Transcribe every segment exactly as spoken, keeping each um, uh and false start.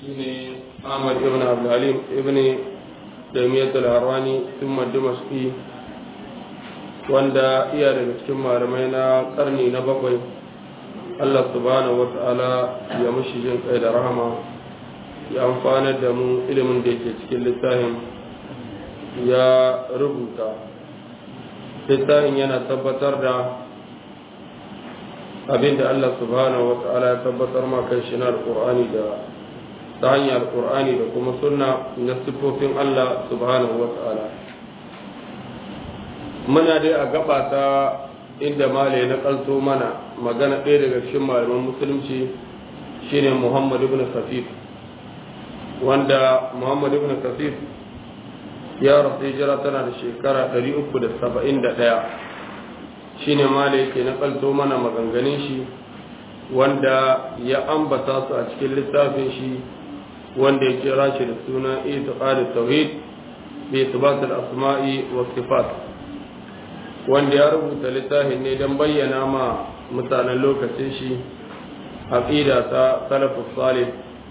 shine Ahmad ibn Abdul Halim ibn Taymiyyah al-Harrani thumma Dimashqi wanda iya daga cikin malamai na karni na bakwai. Allah subhanahu wa ta'ala ya mushi jin kai da rahama, ya amfanar da mu ilimin da yake cikin littafin. Ya rubuta littafin yana tabbatar da abinda Allah subhanahu wa ta'ala ya tabbatar ma kan shi na alqur'ani da ta hanyar alqur'ani da kuma sunna na sifofin Allah subhanahu wa ta'ala. Muna dai a gaba ta inda male na kalto mana magana ɗaya daga cikin malaman musulunci shine Muhammad ibn Kafif, wanda Muhammad ibn Kafif ya rasu hijira tana da shekara ɗari uku da saba'in da ɗaya. shine male yake na kalto mana maganganun shi wanda ya ambata su a cikin littafin shi wanda ya kira shi da suna itiqad tauhid bi ithbat al-asma'i wa sifat, wanda ya rubuta littafin ne don bayyana ma mutanen lokacin shi aqida ta salafus salih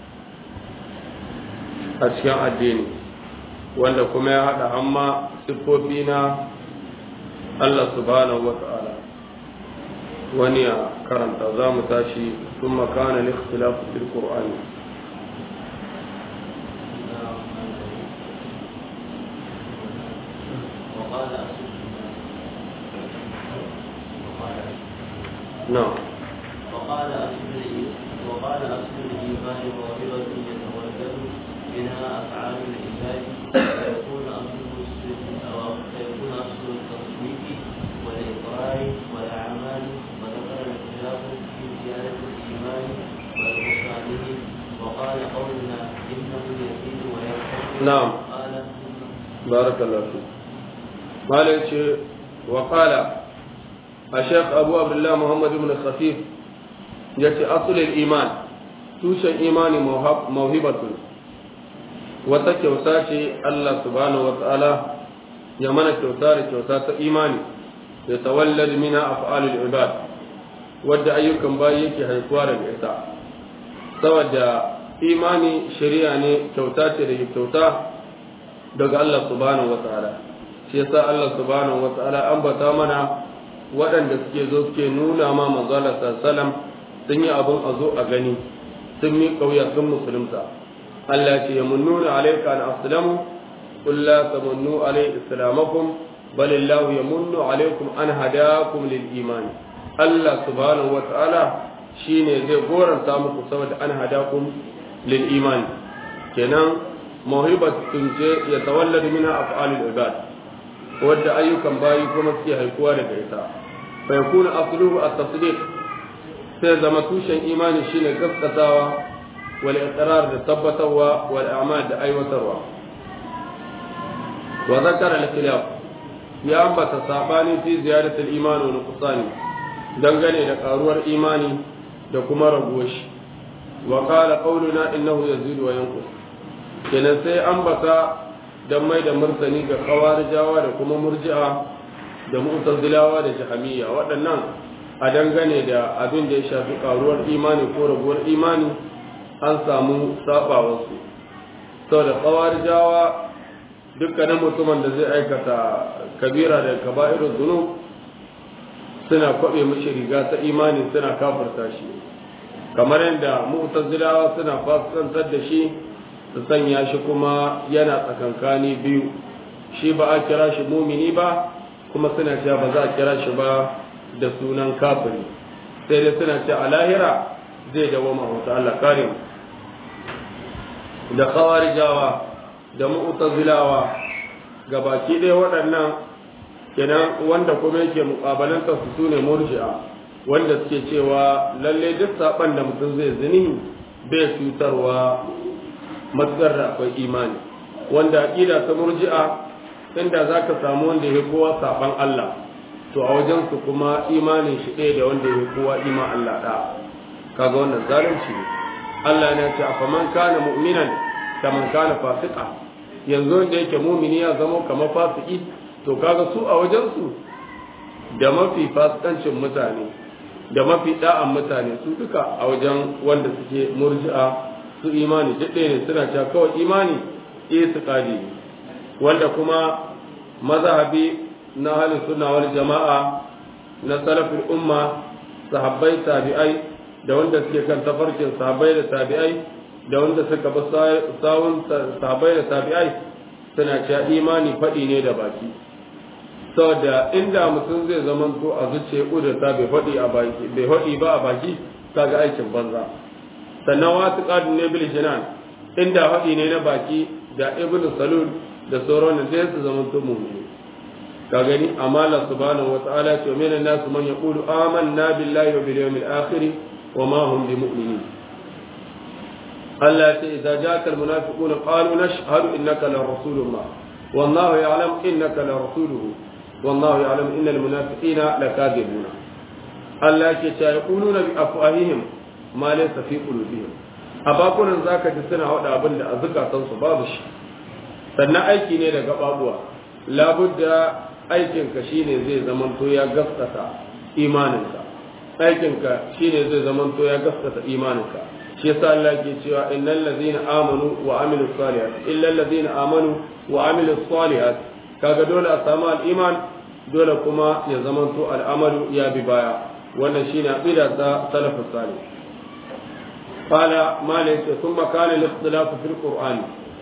a cikin addini, wanda kuma ya hada amma siffofi na Allah subhanahu wa ta'ala. wani ya karanta za mu tashi sun makana likhtilafu fil qur'ani. نعم. وقال أصل وقال أصل الإيمان موهبة يتولد منها أفعال العباد فيكون أصله الصدق أو فيكون أصل التصديق والإقرار والأعمال، وذكر الاختلاف في زيادة الإيمان ونقصانه، وقال قولنا إنه يزيد وينقص. نعم. قال بارك الله فيك. قال وقال الشيخ أبو عبد الله محمد بن خفيف يأتي أصل الإيمان توشن إيمان موهبة وتكوساتي الله سبحانه وتعالى يمنى كوساري كوسات إيماني يتولد منها أفعال العباد ودى أيكم بايك هيكوار الإساء سوى إيماني شريعني كوساتي لجي كوسا دقى الله سبحانه وتعالى شيسا الله سبحانه وتعالى أنبتا منا waɗanda suke zo suke nuna ma manzala sallam sun yi abin a zo a gani, sun mi kauya sun musulunta. Allah ce yamunnuna alayka an aslamu qul la tamunnu alay islamakum balillahu yamunnu alaykum an hadakum lil iman. Allah subhanahu wa ta'ala shine zai goranta muku saboda an hadakum lil iman. kenan mawhibatun ce ya tawalladu minha af'alul ibad, wadda ayyukan bayi kuma suke haikuwa daga ita. fa yakuna asluhu at-tasdiq, sai zama tushen imani shine gaskatawa wal iqrar da tabbatarwa wal a'mal da aiwatarwa. wa zakara al-khilaf, ya ambata sabani fi ziyadati al-iman wa nuqsani, dangane da karuwar imani da kuma raguwar shi. wa qala qawluna innahu yazidu wa yanqus, kenan sai ambata dan mai da martani ga khawarijawa da kuma murji'a da mu'tazilawa da jahamiyya. waɗannan a dangane da abin da ya shafi karuwar imani ko raguwar imani an samu sabawar su. saboda khawarijawa dukkanin mutumin da zai aikata kabira da kaba'irul dhunub suna kwabe mishi riga ta imani, suna kafirta shi, kamar yadda mu'tazilawa suna fasikantar da shi su sanya shi kuma yana tsakankani biyu, shi ba a kira shi mumini ba, kuma suna cewa ba za a kira shi ba da sunan kafiri, sai dai suna cewa a lahira zai dawama wata Allah kare mu. da khawarijawa da mu'tazilawa gabaki ɗaya waɗannan kenan wanda kuma yake muƙabalanta su sune murji'a, wanda suke cewa lalle duk saban da mutum zai zini bai cutarwa matsar da akwai imani, wanda aqida ta murji'a inda zaka samu wanda yake kowa saban Allah to a wajen su kuma imanin shi ɗaya da wanda yake kowa iman Allah da, kaga wannan zalunci ne. Allah ya ce afaman kana mu'minan kaman kana fasiqa, yanzu wanda yake mu'mini ya zama kamar fasiki, to kaga su a wajen su da mafi fasikancin mutane da mafi da'an mutane su duka a wajen wanda suke murji'a su imani duk ɗaya ne suna cewa kawai imani itiqadi ne wanda kuma mazhabi na ahlus sunna wal jama'a na salafin umma sahabbai tabi'ai da wanda suke kan tafarkin sahabbai da tabi'ai da wanda suka bi sawun sahabbai da tabi'ai suna cewa imani faɗi ne da baki saboda inda mutum zai zama to a zuciya kudurta bai faɗi a baki bai faɗi ba a baki kaga aikin banza sannan wasu qadun ne bil jinan inda faɗi ne na baki da ibnu salul da sauran da sai su zama to mu'mini ka gani amma Allah subhanahu wa ta'ala ce min an-nas man yaqulu amanna billahi wa bil yawmil akhir wa ma hum bimu'minin Allah ce idza ja'aka al-munafiquna qalu nashhadu innaka la rasulullah wallahu ya'lam innaka la rasuluhu wallahu ya'lam innal munafiqina lakadibuna Allah ce ta yaquluna bi afwahihim ma laysa fi qulubihim abakunan zaka ji suna hada abin da azukatan su babu shi sannan aiki ne da gababuwa labudda aikinka shine zai zamanto ya gaskata imaninka aikinka shine zai zamanto ya gaskata imaninka shi yasa Allah ke cewa innal ladina amanu wa amilus salihat illa alladhina amanu wa amilus salihat kaga dole a samu al-iman dole kuma ya zamanto al'amalu ya bi baya wannan shine aqida ta salafus salih qala malik thumma kana al-ikhtilaf fil qur'an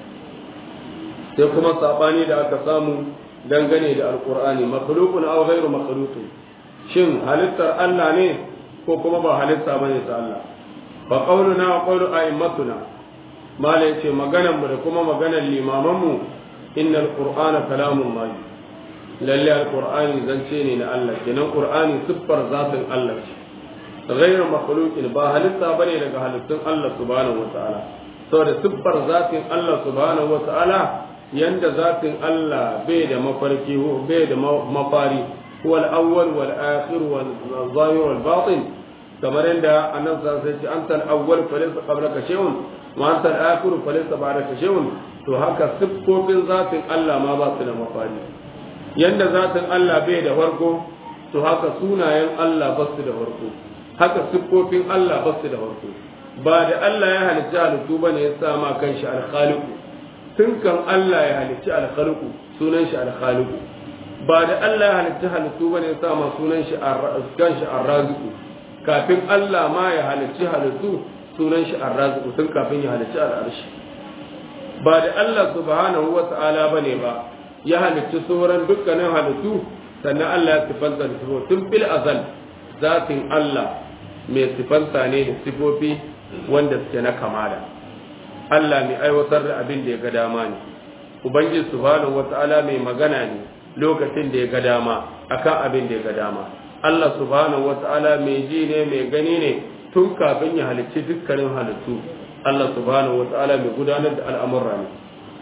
sai kuma sabani da aka samu dangane da alqur'ani makhluqun aw ghayru makhluqin shin halittar Allah ne ko kuma ba halitta bane ta Allah fa qawluna wa qawlu a'immatuna mala yace maganar mu da kuma maganar limaman mu innal qur'ana kalamullah lalle alqur'ani zance ne na Allah kenan qur'ani siffar zatin Allah ce ghayru makhluqin ba halitta bane daga halittun Allah subhanahu wataala saboda siffar zatin Allah subhanahu wataala yanda zatin Allah bai da mafarki bai da mafari huwa al-awwal wal akhir wal zahir wal batin kamar yanda annabi sallallahu alaihi wasallam anta al-awwal falaysa qablaka shay'un wa anta al-akhir falaysa ba'daka shay'un to haka siffofin zatin Allah ma ba su da mafari yanda zatin Allah bai da farko to haka sunayen Allah ba su da farko haka siffofin Allah ba su da farko ba da Allah ya halicci halittu bane ya sa ma kanshi al-khaliq tun kan Allah ya halicci al-khaliq sunan shi al-khaliq ba da Allah ya halicci halittu bane ya sa ma sunan shi kanshi ar-raziq kafin Allah ma ya halicci halittu sunan shi ar-raziq tun kafin ya halicci al-arshi ba da Allah subhanahu wa ta'ala bane ba ya halicci sauran dukkanin halittu sannan Allah ya sifanta da sifo tun fil azal zatin Allah mai sifanta ne da sifofi wanda suke na kamala Allah mai aiwatar da abin da ya ga dama ne ubangiji subhanahu wa ta'ala mai magana ne lokacin da ya ga dama akan abin da ya ga dama Allah subhanahu wa ta'ala mai ji ne mai gani ne tun kafin ya halicci dukkanin halittu Allah subhanahu wa ta'ala mai gudanar da al'amurra ne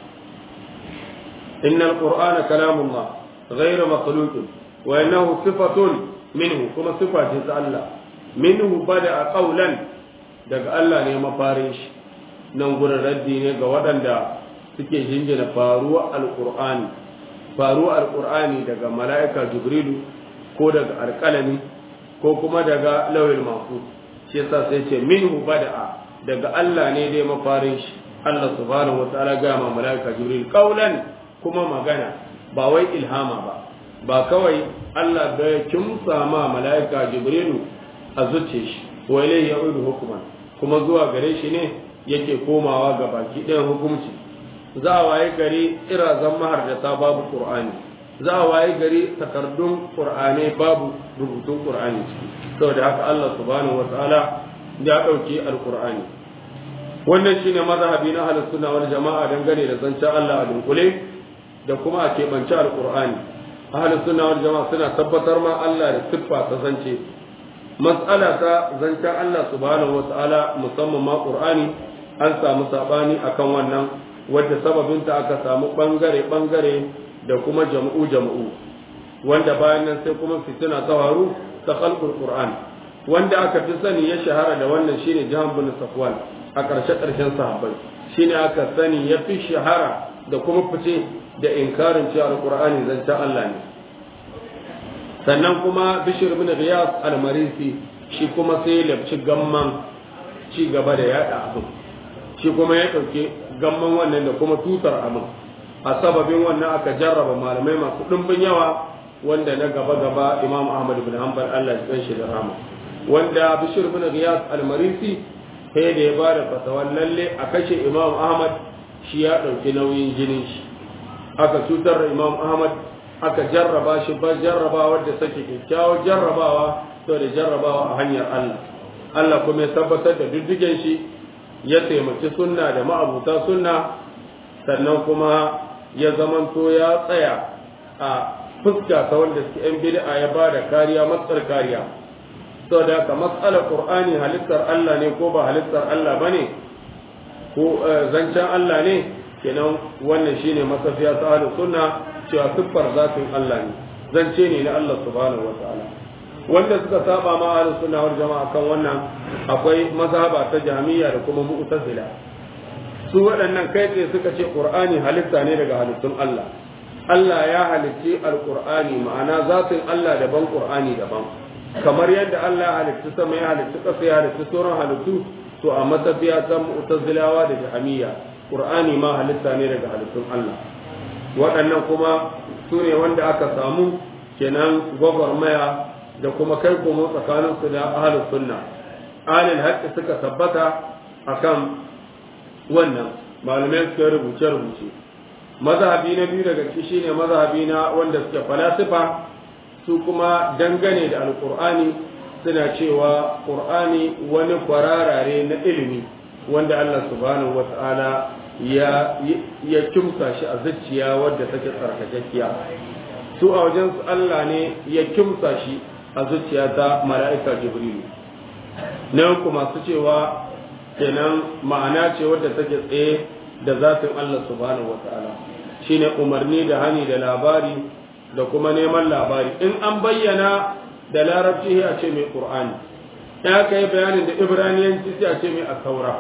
innal qur'ana kalamullah ghayra makhluqin wa innahu sifatun minhu kuma sifa ce ta Allah minhu bada qawlan daga Allah ne mafarin shi nan gurin raddi ne ga waɗanda suke jingina faruwa alqur'ani faruwa alqur'ani daga mala'ika jibrilu ko daga alƙalami ko kuma daga lawil mahfuz shi yasa sai ce minhu bada'a daga Allah ne dai mafarin shi Allah subhanahu wataala ga ma malaika jibril qaulan kuma magana ba wai ilhama ba ba kawai Allah da ya kimsa ma malaika jibril a zuce shi wa ilayhi ya'udu hukman kuma zuwa gare shi ne yake komawa ga baki ɗayan hukunci za a waye gari irazan mahar da ta babu qur'ani za a waye gari takardun qur'ani babu rubutun qur'ani saboda haka Allah subhanahu wataala ya ɗauki alkur'ani wannan shine mazhabi na ahlus sunna wal jama'a dangane da zancen Allah a dunkule da kuma a keɓance alkur'ani ahlus sunna wal jama'a suna tabbatar ma Allah da siffa ta zance mas'ala ta zancen Allah subhanahu wata'ala musamman ma qur'ani an samu sabani akan wannan wadda sababinta aka samu bangare bangare da kuma jam'u jam'u wanda bayan nan sai kuma fitina ta faru ta khalqul qur'an wanda aka fi sani ya shahara da wannan shine Jahan bin Safwan a ƙarshe ƙarshen sahabbai shine aka sani ya fi shahara da kuma fice da inkarin cewa alqur'ani zancen Allah ne sannan kuma Bishr bin Ghiyas al-Marisi shi kuma sai ya labci gamman ci gaba da yada abu shi kuma ya ɗauki gamman wannan da kuma tutar amin a sababin wannan aka jarraba malamai masu ɗumbin yawa wanda na gaba-gaba imam ahmad bin hanbal allah ya san shi da rama wanda bishir bin ghiyas al-marisi sai da ya ba da fatawan lalle a kashe imam ahmad shi ya ɗauki nauyin jinin shi aka cutar da imam ahmad aka jarraba shi ba jarraba wadda take kyakkyawar jarrabawa to da jarrabawa a hanyar allah allah kuma ya tabbatar da diddigen shi ya taimaki sunna da ma'abuta sunna sannan kuma ya zamanto ya tsaya a fuska ta wanda suke yan bid'a ya ba da kariya matsar kariya saboda ka matsalar qur'ani halittar Allah ne ko ba halittar Allah bane ko zancen Allah ne kenan wannan shine masafiya ta ahlus sunna cewa siffar zatin Allah ne zance ne na Allah subhanahu wataala wanda suka saba ma ahlus sunna wal jama'a kan wannan akwai mazhaba ta jahmiya da kuma mu'tazila su waɗannan kai tsaye suka ce qur'ani halitta ne daga halittun Allah Allah ya halicci alqur'ani ma'ana zatin Allah daban qur'ani daban kamar yadda Allah ya halicci sama ya halicci ƙasa ya halicci sauran halittu to a matafiya ta mu'tazilawa da jahmiya qur'ani ma halitta ne daga halittun Allah waɗannan kuma su ne wanda aka samu kenan gwagwarmaya da kuma kai komo tsakaninsu da ahlus sunna ahlul haqqi suka tabbata akan wannan malamai suka rubuce rubuce mazhabi na biyu daga ciki shine mazhabi na wanda suke falasifa su kuma dangane da alqur'ani suna cewa qur'ani wani kwararare na ilimi wanda Allah subhanahu wata'ala ya ya kimsa shi a zuciya wadda take tsarkakakkiya su a wajen su Allah ne ya kimsa shi a zuciya ta mala'ika jibrilu nan kuma su cewa kenan ma'ana ce wadda take tsaye da zatin Allah subhanahu wata'ala shine umarni da hani da labari da kuma neman labari in an bayyana da larabci a ce mai qur'ani in aka yi bayanin da ibraniyanci sai a ce mai at-taura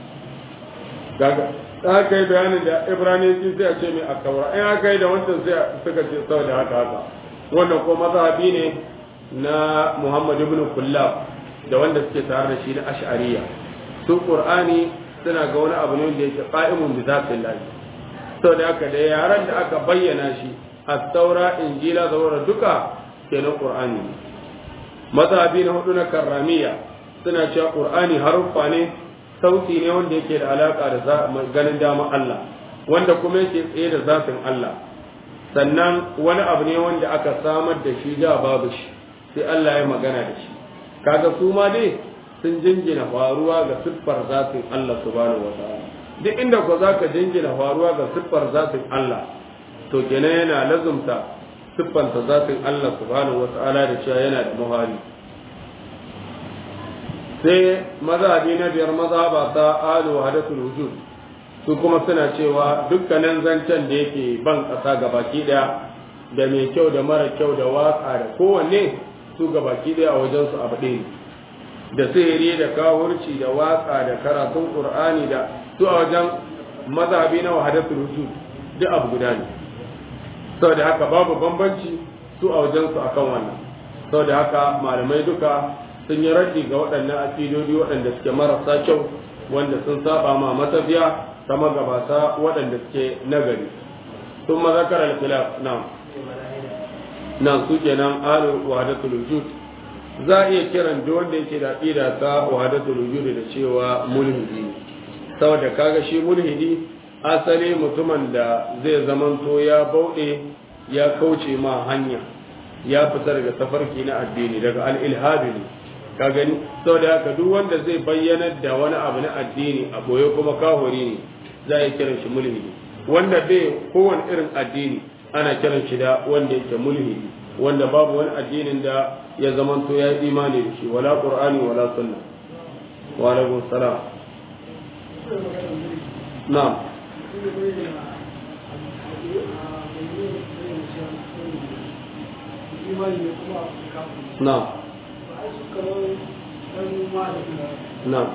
gaga aka yi bayanin da ibraniyanci sai a ce mai at-taura in aka yi da wancan sai suka ce saboda haka haka wannan ko mazhabi ne na Muhammad ibn Kullab da wanda suke tare da shi na Ash'ariyya su Qur'ani suna ga wani abu ne wanda yake qa'imun bi zatillahi saboda haka da yaran da aka bayyana shi at-taura injila zabura duka kenan Qur'ani mazhabi na hudu na Karramiyya suna cewa Qur'ani haruffa ne sauti ne wanda yake da alaka da ganin dama Allah wanda kuma yake tsaye da zatin Allah sannan wani abu ne wanda aka samar da shi da babu shi sai Allah ya magana da shi kaga su ma dai sun jingina faruwa ga siffar zatin Allah subhanahu wataala duk inda ko zaka jingina faruwa ga siffar zatin Allah to kenan yana lazumta siffanta zatin Allah subhanahu wataala da cewa yana da muhari sai mazhabi na biyar mazhaba ta alu hadathul wujud su kuma suna cewa dukkanin zancen da yake ban ƙasa gabaki daya da mai kyau da mara kyau da waka da kowanne su gabaki daya a wajen su abu ɗaya da sihiri da kawurci da waka da karatun qur'ani da su a wajen mazhabi na wahdatul wujud duk abu guda ne saboda haka babu bambanci su a wajen su akan wannan saboda haka malamai duka sun yi raddi ga waɗannan akidodi waɗanda suke marasa kyau wanda sun saba ma matafiya ta magabata waɗanda suke nagari sun mazakar al-khilaf na nan su kenan alu wahdatul wujud za a iya kiran duk wanda yake da aqida ta wahdatul wujud da cewa mulhidi saboda kaga shi mulhidi asali mutumin da zai zamanto ya bauɗe ya kauce ma hanya ya fita daga tafarki na addini daga al-ilhadi ne ka gani saboda haka duk wanda zai bayyana da wani abu na addini a boye kuma kahuri ne za a kiran shi mulhidi wanda bai kowane irin addini ana kiran shi da wanda yake mulhidi wanda babu wani addinin da ya zamanto ya yi imani da shi wala qur'ani wala sunna wa alaikum salam na'am na'am na'am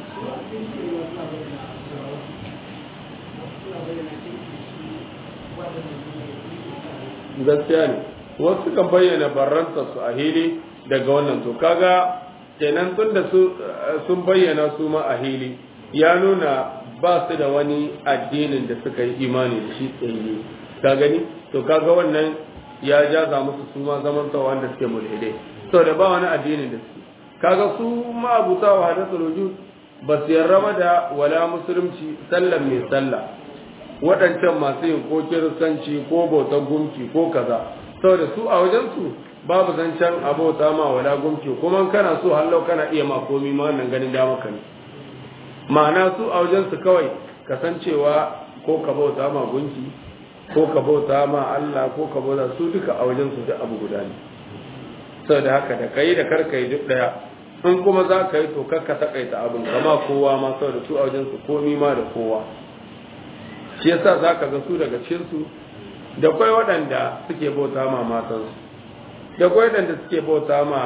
gaskiya ne wasu kan bayyana barranta su a hili daga wannan to kaga kenan tun da sun bayyana su ma a hili ya nuna ba su da wani addinin da suka yi imani da shi tsaye ka gani to kaga wannan ya jaza musu su ma zaman tawa wanda suke mulhidai saboda ba wani addinin da suke kaga su ma abuta wa hadathul wujud ba su yarraba da wala musulunci sallan mai sallah waɗancan masu yin ko kiristanci ko bautar gumki ko kaza saboda su a wajen su babu zancen abota ma wala gumki kuma kana so hallau kana iya ma komi ma wannan ganin da maka ne ma'ana su a wajen su kawai kasancewa ko ka bauta ma gunki ko ka bauta ma Allah ko ka bauta su duka a wajen su duk abu guda ne saboda haka da kai da karka yi duk daya in kuma za ka yi to kakka takaita abin kama kowa ma saboda su a wajen su komi ma da kowa shi yasa za ka ga su daga cikin su da kwai waɗanda suke bauta ma matansu da kwai waɗanda suke bauta ma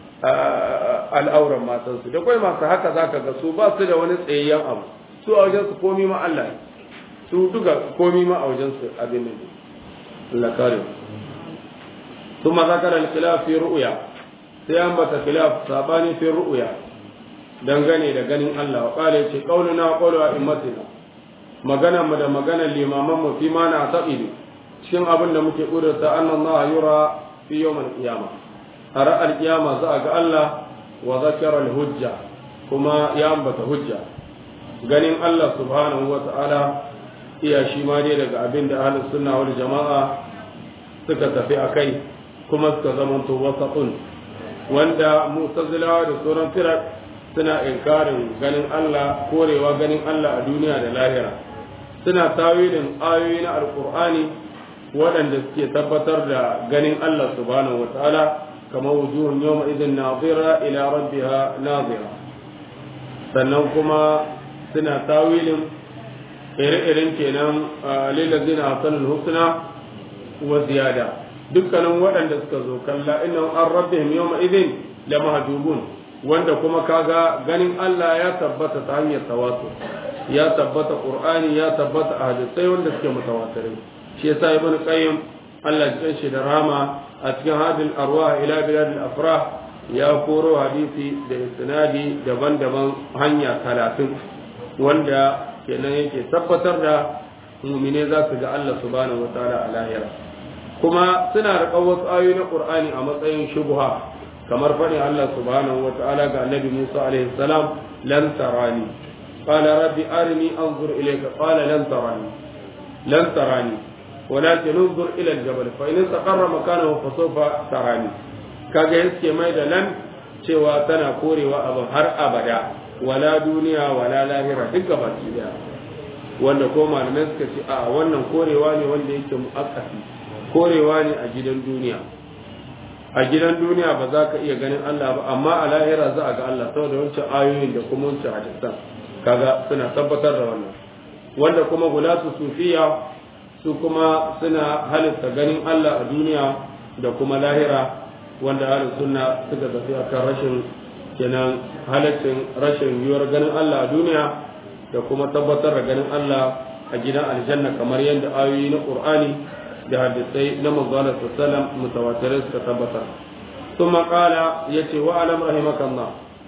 al'auran matansu da kwai masu haka za ka ga su ba su da wani tsayayyen abu su a wajen su komi ma Allah su duka komi ma a wajen su abin ne Allah kare ثم ذكر الخلاف في رؤيا sai an bata khilaf sabani fi ru'ya dangane da ganin Allah wa kale ce qauluna qawlu a'immatina magana mu da magana limaman mu fi ma na taqidi cikin abin da muke kudurta annallaha yura fi yawm al-qiyamah ara al-qiyama za ga Allah wa zakara al-hujja kuma ya ambata hujja ganin Allah subhanahu wa ta'ala iya shi ma dai daga abin da ahlus sunna wal jama'a suka tafi akai kuma suka zamanto wasatun wanda mu'tazilawa da sauran firar suna inkarin ganin Allah korewa ganin Allah a duniya da lahira suna tawilin ayoyi na alqur'ani waɗanda suke tabbatar da ganin Allah subhanahu wataala kamar wujuhun yawma idhin nadira ila rabbiha nadira sannan kuma suna tawilin ire-iren kenan lillazina hasanul husna wa ziyada dukkanin waɗanda suka zo kalla inna an rabbihim yawma idhin la mahjubun wanda kuma kaga ganin Allah ya tabbata ta hanyar tawatur ya tabbata qur'ani ya tabbata hadisai wanda suke mutawatirai shi yasa ibn qayyim Allah ya shi da rama a cikin hadil arwah ila bilad al afrah ya koro hadisi da isnadi daban-daban hanya talatin wanda kenan yake tabbatar da mu'mine za su ga Allah subhanahu wataala a lahira kuma suna da wasu ayoyi na Qur'ani a matsayin shubha kamar faɗin Allah subhanahu wa ta'ala ga Annabi Musa alaihi salam lan tarani qala rabbi arini anzur ilayka qala lan tarani lan tarani walakin انظر ila al-jabal fa in istaqarra makanahu fa sawfa tarani kaga yake mai da lan cewa tana korewa abu har abada wala duniya wala lahira duk baki daya wanda ko malamai suka ce a wannan korewa ne wanda yake muakkasi korewa ne a gidan duniya a gidan duniya ba za ka iya ganin Allah ba amma a lahira za a ga Allah saboda wancan ayoyin da kuma wancan hadisan kaga suna tabbatar da wannan wanda kuma gulatu sufiya su kuma suna halitta ganin Allah a duniya da kuma lahira wanda ahlus sunna suka tafi akan rashin kenan halaccin rashin yiwuwar ganin Allah a duniya da kuma tabbatar da ganin Allah a gidan aljanna kamar yadda ayoyi na Qur'ani da hadisai na manzo Allah sallallahu mutawatirai suka tabbatar kuma kala yace wa alam rahimakallah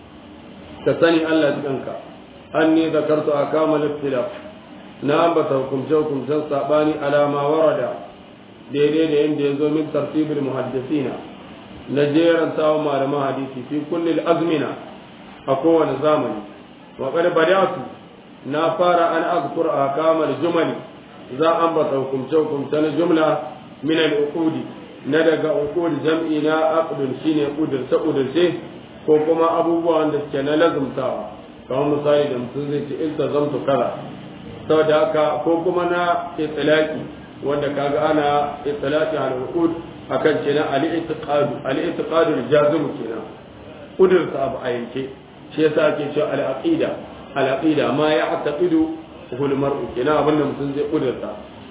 ka sani Allah jikanka anni zakartu akamal ibtilaf na ambata hukumce hukumcen sabani alama warada daidai da yanda yazo min tartibul muhaddisina na jeran sawa malaman hadisi fi kulli azmina a kowane zamani wa qad bada'tu na fara an azkur akamal jumali za a ambata hukumce-hukumce na jumla min al-uqudi na daga uqud jam'i na aqdun shine kudurce kudurce ko kuma abubuwan da suke na lazumtawa kamar misali da mutum zai ce iltazamtu kaza saboda haka ko kuma na itlaqi wanda kaga ana itlaqi al-uqud akan ce na al-i'tiqad al-i'tiqad al-jazim kenan kudurta abu a yanke shi yasa ake cewa al-aqida al-aqida ma ya'taqidu hul mar'u kina abinda mutum zai kudurta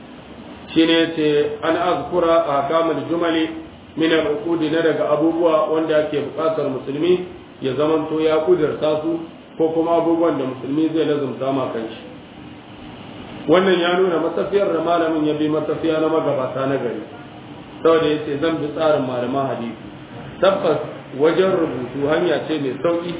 shine ce an azkura ahkamul jumali min al-uqud na daga abubuwa wanda yake bukatar musulmi ya zamanto ya kudurta su ko kuma abubuwan da musulmi zai lazumta ma kanshi wannan ya nuna matafiyar da malamin ya bi matafiya na magabata na gari saboda yace zan bi tsarin malaman hadisi tabbas wajen rubutu hanya ce mai sauki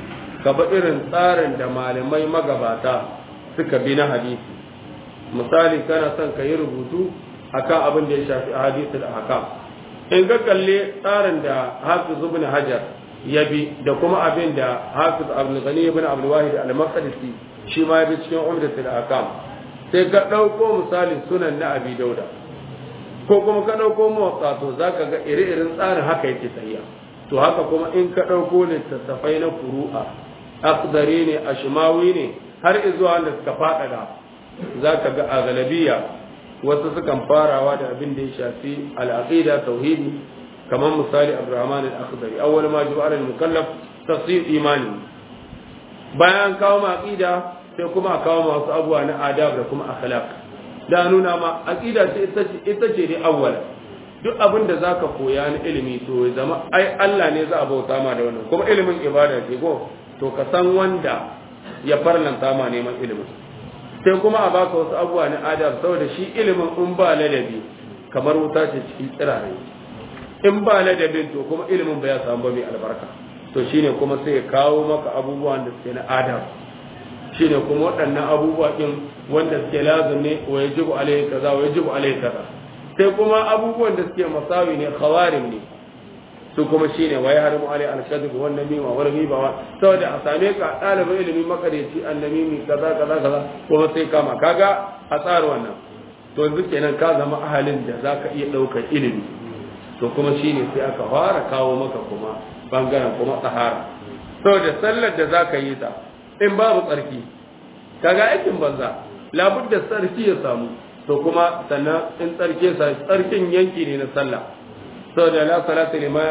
ka ba irin tsarin da malamai magabata suka bi na hadisi. Misali kana son ka yi rubutu akan abin da ya shafi hadisul ahkam, in ka kalle tsarin da Hafiz ibn Hajar ya bi da kuma abin da Hafiz Abdul Ghani ibn Abdul Wahid al-Maqdisi shi ma ya bi cikin Umdatul Ahkam, sai ka dauko misalin sunan na Abi Dauda ko kuma ka dauko Muwatta, to zaka ga ire-iren tsarin haka yake tsayiya. To haka kuma in ka dauko littattafai na furu'a, Akhdari ne, Ashmawi ne, har izuwa da suka faɗaɗa, zaka ga a galabiya wasu sukan farawa da abin da ya shafi al-aqida tauhidi, kamar misali Abdurrahman al-Akhdari awwal ma ju'ala al-mukallaf tafsir imani, bayan kawo ma aqida sai kuma a kawo masu abuwa na adab da kuma akhlaq, da nuna ma aqida ce ita ce ita ce dai awwala. Duk abin da zaka koya na ilimi to ya zama ai Allah ne za a bauta ma da wannan, kuma ilimin ibada ce go, to ka san wanda ya farlanta ma neman ilimin, sai kuma a baka wasu abuwa na adab, saboda shi ilimin in ba ladabi kamar wuta ce cikin tsirare, in ba ladabin to kuma ilimin ba ya samu ba mai albarka. To shine kuma sai ya kawo maka abubuwan da suke na adab, shine kuma waɗannan abubuwa din wanda suke lazim ne, wa yajibu alaihi kaza wa yajibu alaihi kaza, sai kuma abubuwan da suke masawi ne, khawarim ne, su kuma shine wa yahrimu alaihi al-kadhib wa an-namima wa al-ghiba wa, saboda a same ka ɗalibin ilimi makareci annamimi kaza kaza kaza kuma sai kama kaga a tsara wannan, to yanzu kenan ka zama ahalin da zaka iya ɗaukar ilimi. To kuma shine sai aka fara kawo maka kuma bangaren kuma tsahara, saboda sallar da zaka yi ta in babu tsarki kaga aikin banza, labudda tsarki ya samu. To kuma sannan in tsarki sa tsarkin yanki ne na sallah, saboda la salata liman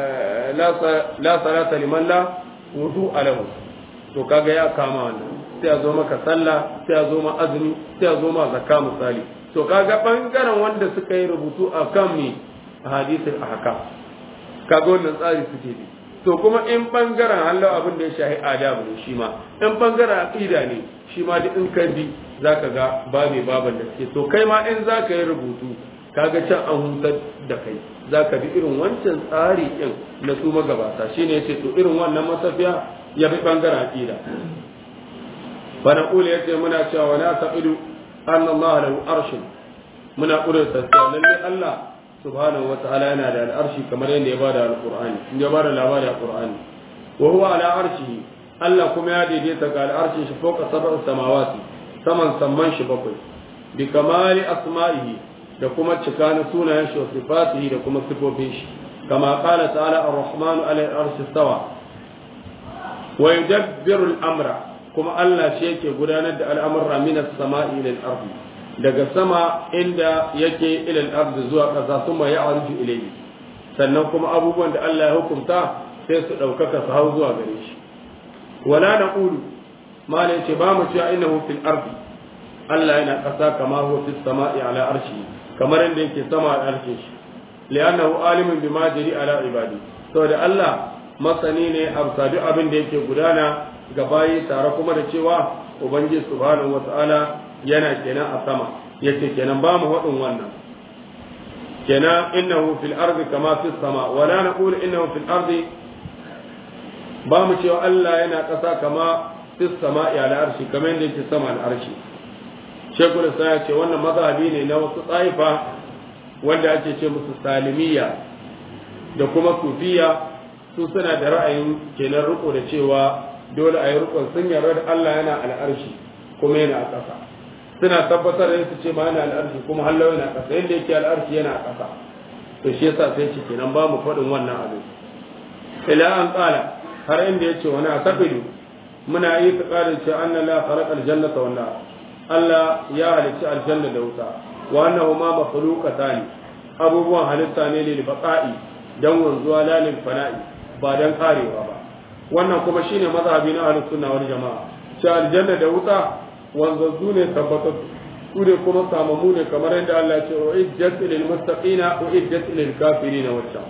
la salata liman la wudu alahu. To kaga ya kama wannan, sai a zo maka sallah, sai a zo ma azumi, sai a zo ma zakka misali. To kaga bangaren wanda suka yi rubutu akan mi hadisul ahkam, kaga wannan tsari suke bi. To kuma in bangaren Allah abin da ya shahi adabu ne shi ma, in bangaren aqida ne shi ma duk in ka bi zaka ga babe baban da suke. To kai ma in zaka yi rubutu kaga can an hutar da kai, zaka bi irin wancan tsari din na su magabata, shine yace to irin wannan masafiya ya bi bangaren aqida. bana kula yace muna cewa wala taqidu anna Allah lahu arshun, muna kula da lalle Allah subhanahu wa ta'ala yana da al'arshi kamar yadda ya bada al-Qur'ani, in ya bada labari a Qur'ani. Wa huwa ala arshihi, Allah kuma ya daidaita ga al'arshin shi fawqa sab'i samawati, saman samman shi bakwai, bi kamali asma'ihi, da kuma cika na sunayen shi wa sifatihi da kuma sifofin shi, kama qala ta'ala ar-rahmanu ala al-arshi istawa wa yudabbiru al-amra, kuma Allah shi yake gudanar da al'amura min as-sama'i ila al-ardi, daga sama inda yake ilal ardi zuwa ƙasa, kuma ya arju ilayhi, sannan kuma abubuwan da Allah ya hukunta sai su ɗaukaka su hau zuwa gare shi. Wala na ƙulu malai ce ba mu cewa innahu fil ardi, Allah yana ƙasa kama huwa fis sama'i ala arshi, kamar inda yake sama a arshin shi, li'annahu alimun bima jari ala ibadi, saboda Allah masani ne a bisa duk abin da yake gudana ga bayi, tare kuma da cewa ubangiji subhanahu wata'ala yana kenan a sama, yace kenan ba mu hadin wannan, kenan innahu fil ardi kama fis sama, wala naqulu innahu fil ardi, ba mu cewa Allah yana kasa kama fis sama ya ala arshi, kamar yadda yake sama al arshi. Shekul sai ya ce wannan mazhabi ne na wasu tsaifa wanda ake ce musu salimiyya da kuma sufiya, su suna da ra'ayin kenan riko da cewa dole a yi rikon, sun yarda da Allah yana al arshi kuma yana a ƙasa, suna tabbatar da su ce ma yana al'arshi kuma hallau yana ƙasa, yadda yake al'arshi yana ƙasa. To shi yasa sai ce kenan ba mu faɗin wannan abin. Ila an ƙala har inda ya ce wani a tafidu, muna yi ta ƙarin ce an la khalaqa aljannata wan nar, Allah ya halicci aljanna da wuta, wa annahu ma makhluqatan, abubuwan halitta ne lil baqa'i, dan wanzuwa la lil fana'i, ba dan karewa ba. Wannan kuma shine mazhabi na ahlus sunna wal jamaa, ce aljanna da wuta wanzanzu ne tabbatar su ne kuma samamu ne, kamar yadda Allah ya ce wa iddat lil muttaqina wa iddat lil kafirin wacce.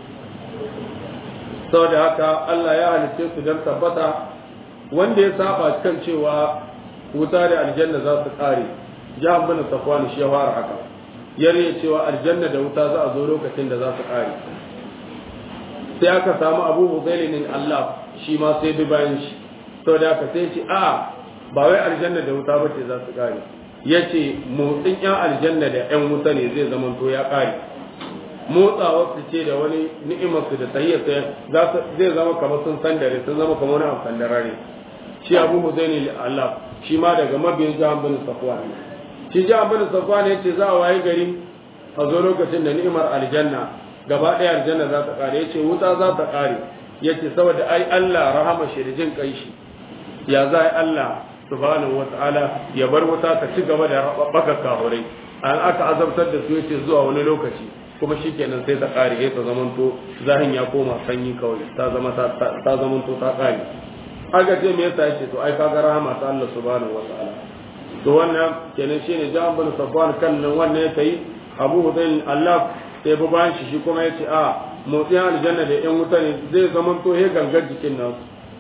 Saboda haka Allah ya halice su dan tabbata, wanda ya saba kan cewa wuta da aljanna za su kare, Jahan bin Safwan shi ya fara haka, yare cewa aljanna da wuta za a zo lokacin da za su kare. Sai aka samu Abu Huzailin Allah shi ma sai bi bayan shi, to da ka sai ce a ba wai aljanna da wuta ba ce za su kare yace motsin yan aljanna da yan wuta ne zai zama to ya kare motsawar su ce da wani ni'imar su da tahiyyar zai zama kamar sun sandare sun zama kamar wani amfan darare shi Abu Huzaini Allah shi ma daga mabiyin Jahan bin Safwan shi Jahan bin Safwan yace za a waye gari a zo lokacin da ni'imar aljanna gaba ɗaya aljanna za ta kare yace wuta za ta kare yace saboda ai Allah rahama shi da jin kai shi ya za ai Allah subhanahu wata'ala ya bar wuta ta ci gaba da baka kahurai an aka azabtar da su yace zuwa wani lokaci kuma shikenan sai ta kare sai ta zamanto zahin ya koma sanyi kawai ta zama ta ta zamanto ta kare aka ce me yasa yace to ai kaga rahama ta Allah subhanahu wata'ala to wannan kenan shine Jahan bin Safwan kan nan wannan yake Abu Hudayn Allah sai ba bayan shi shi kuma yace a motsin aljanna da yan wuta ne zai zamanto he gangar jikin nan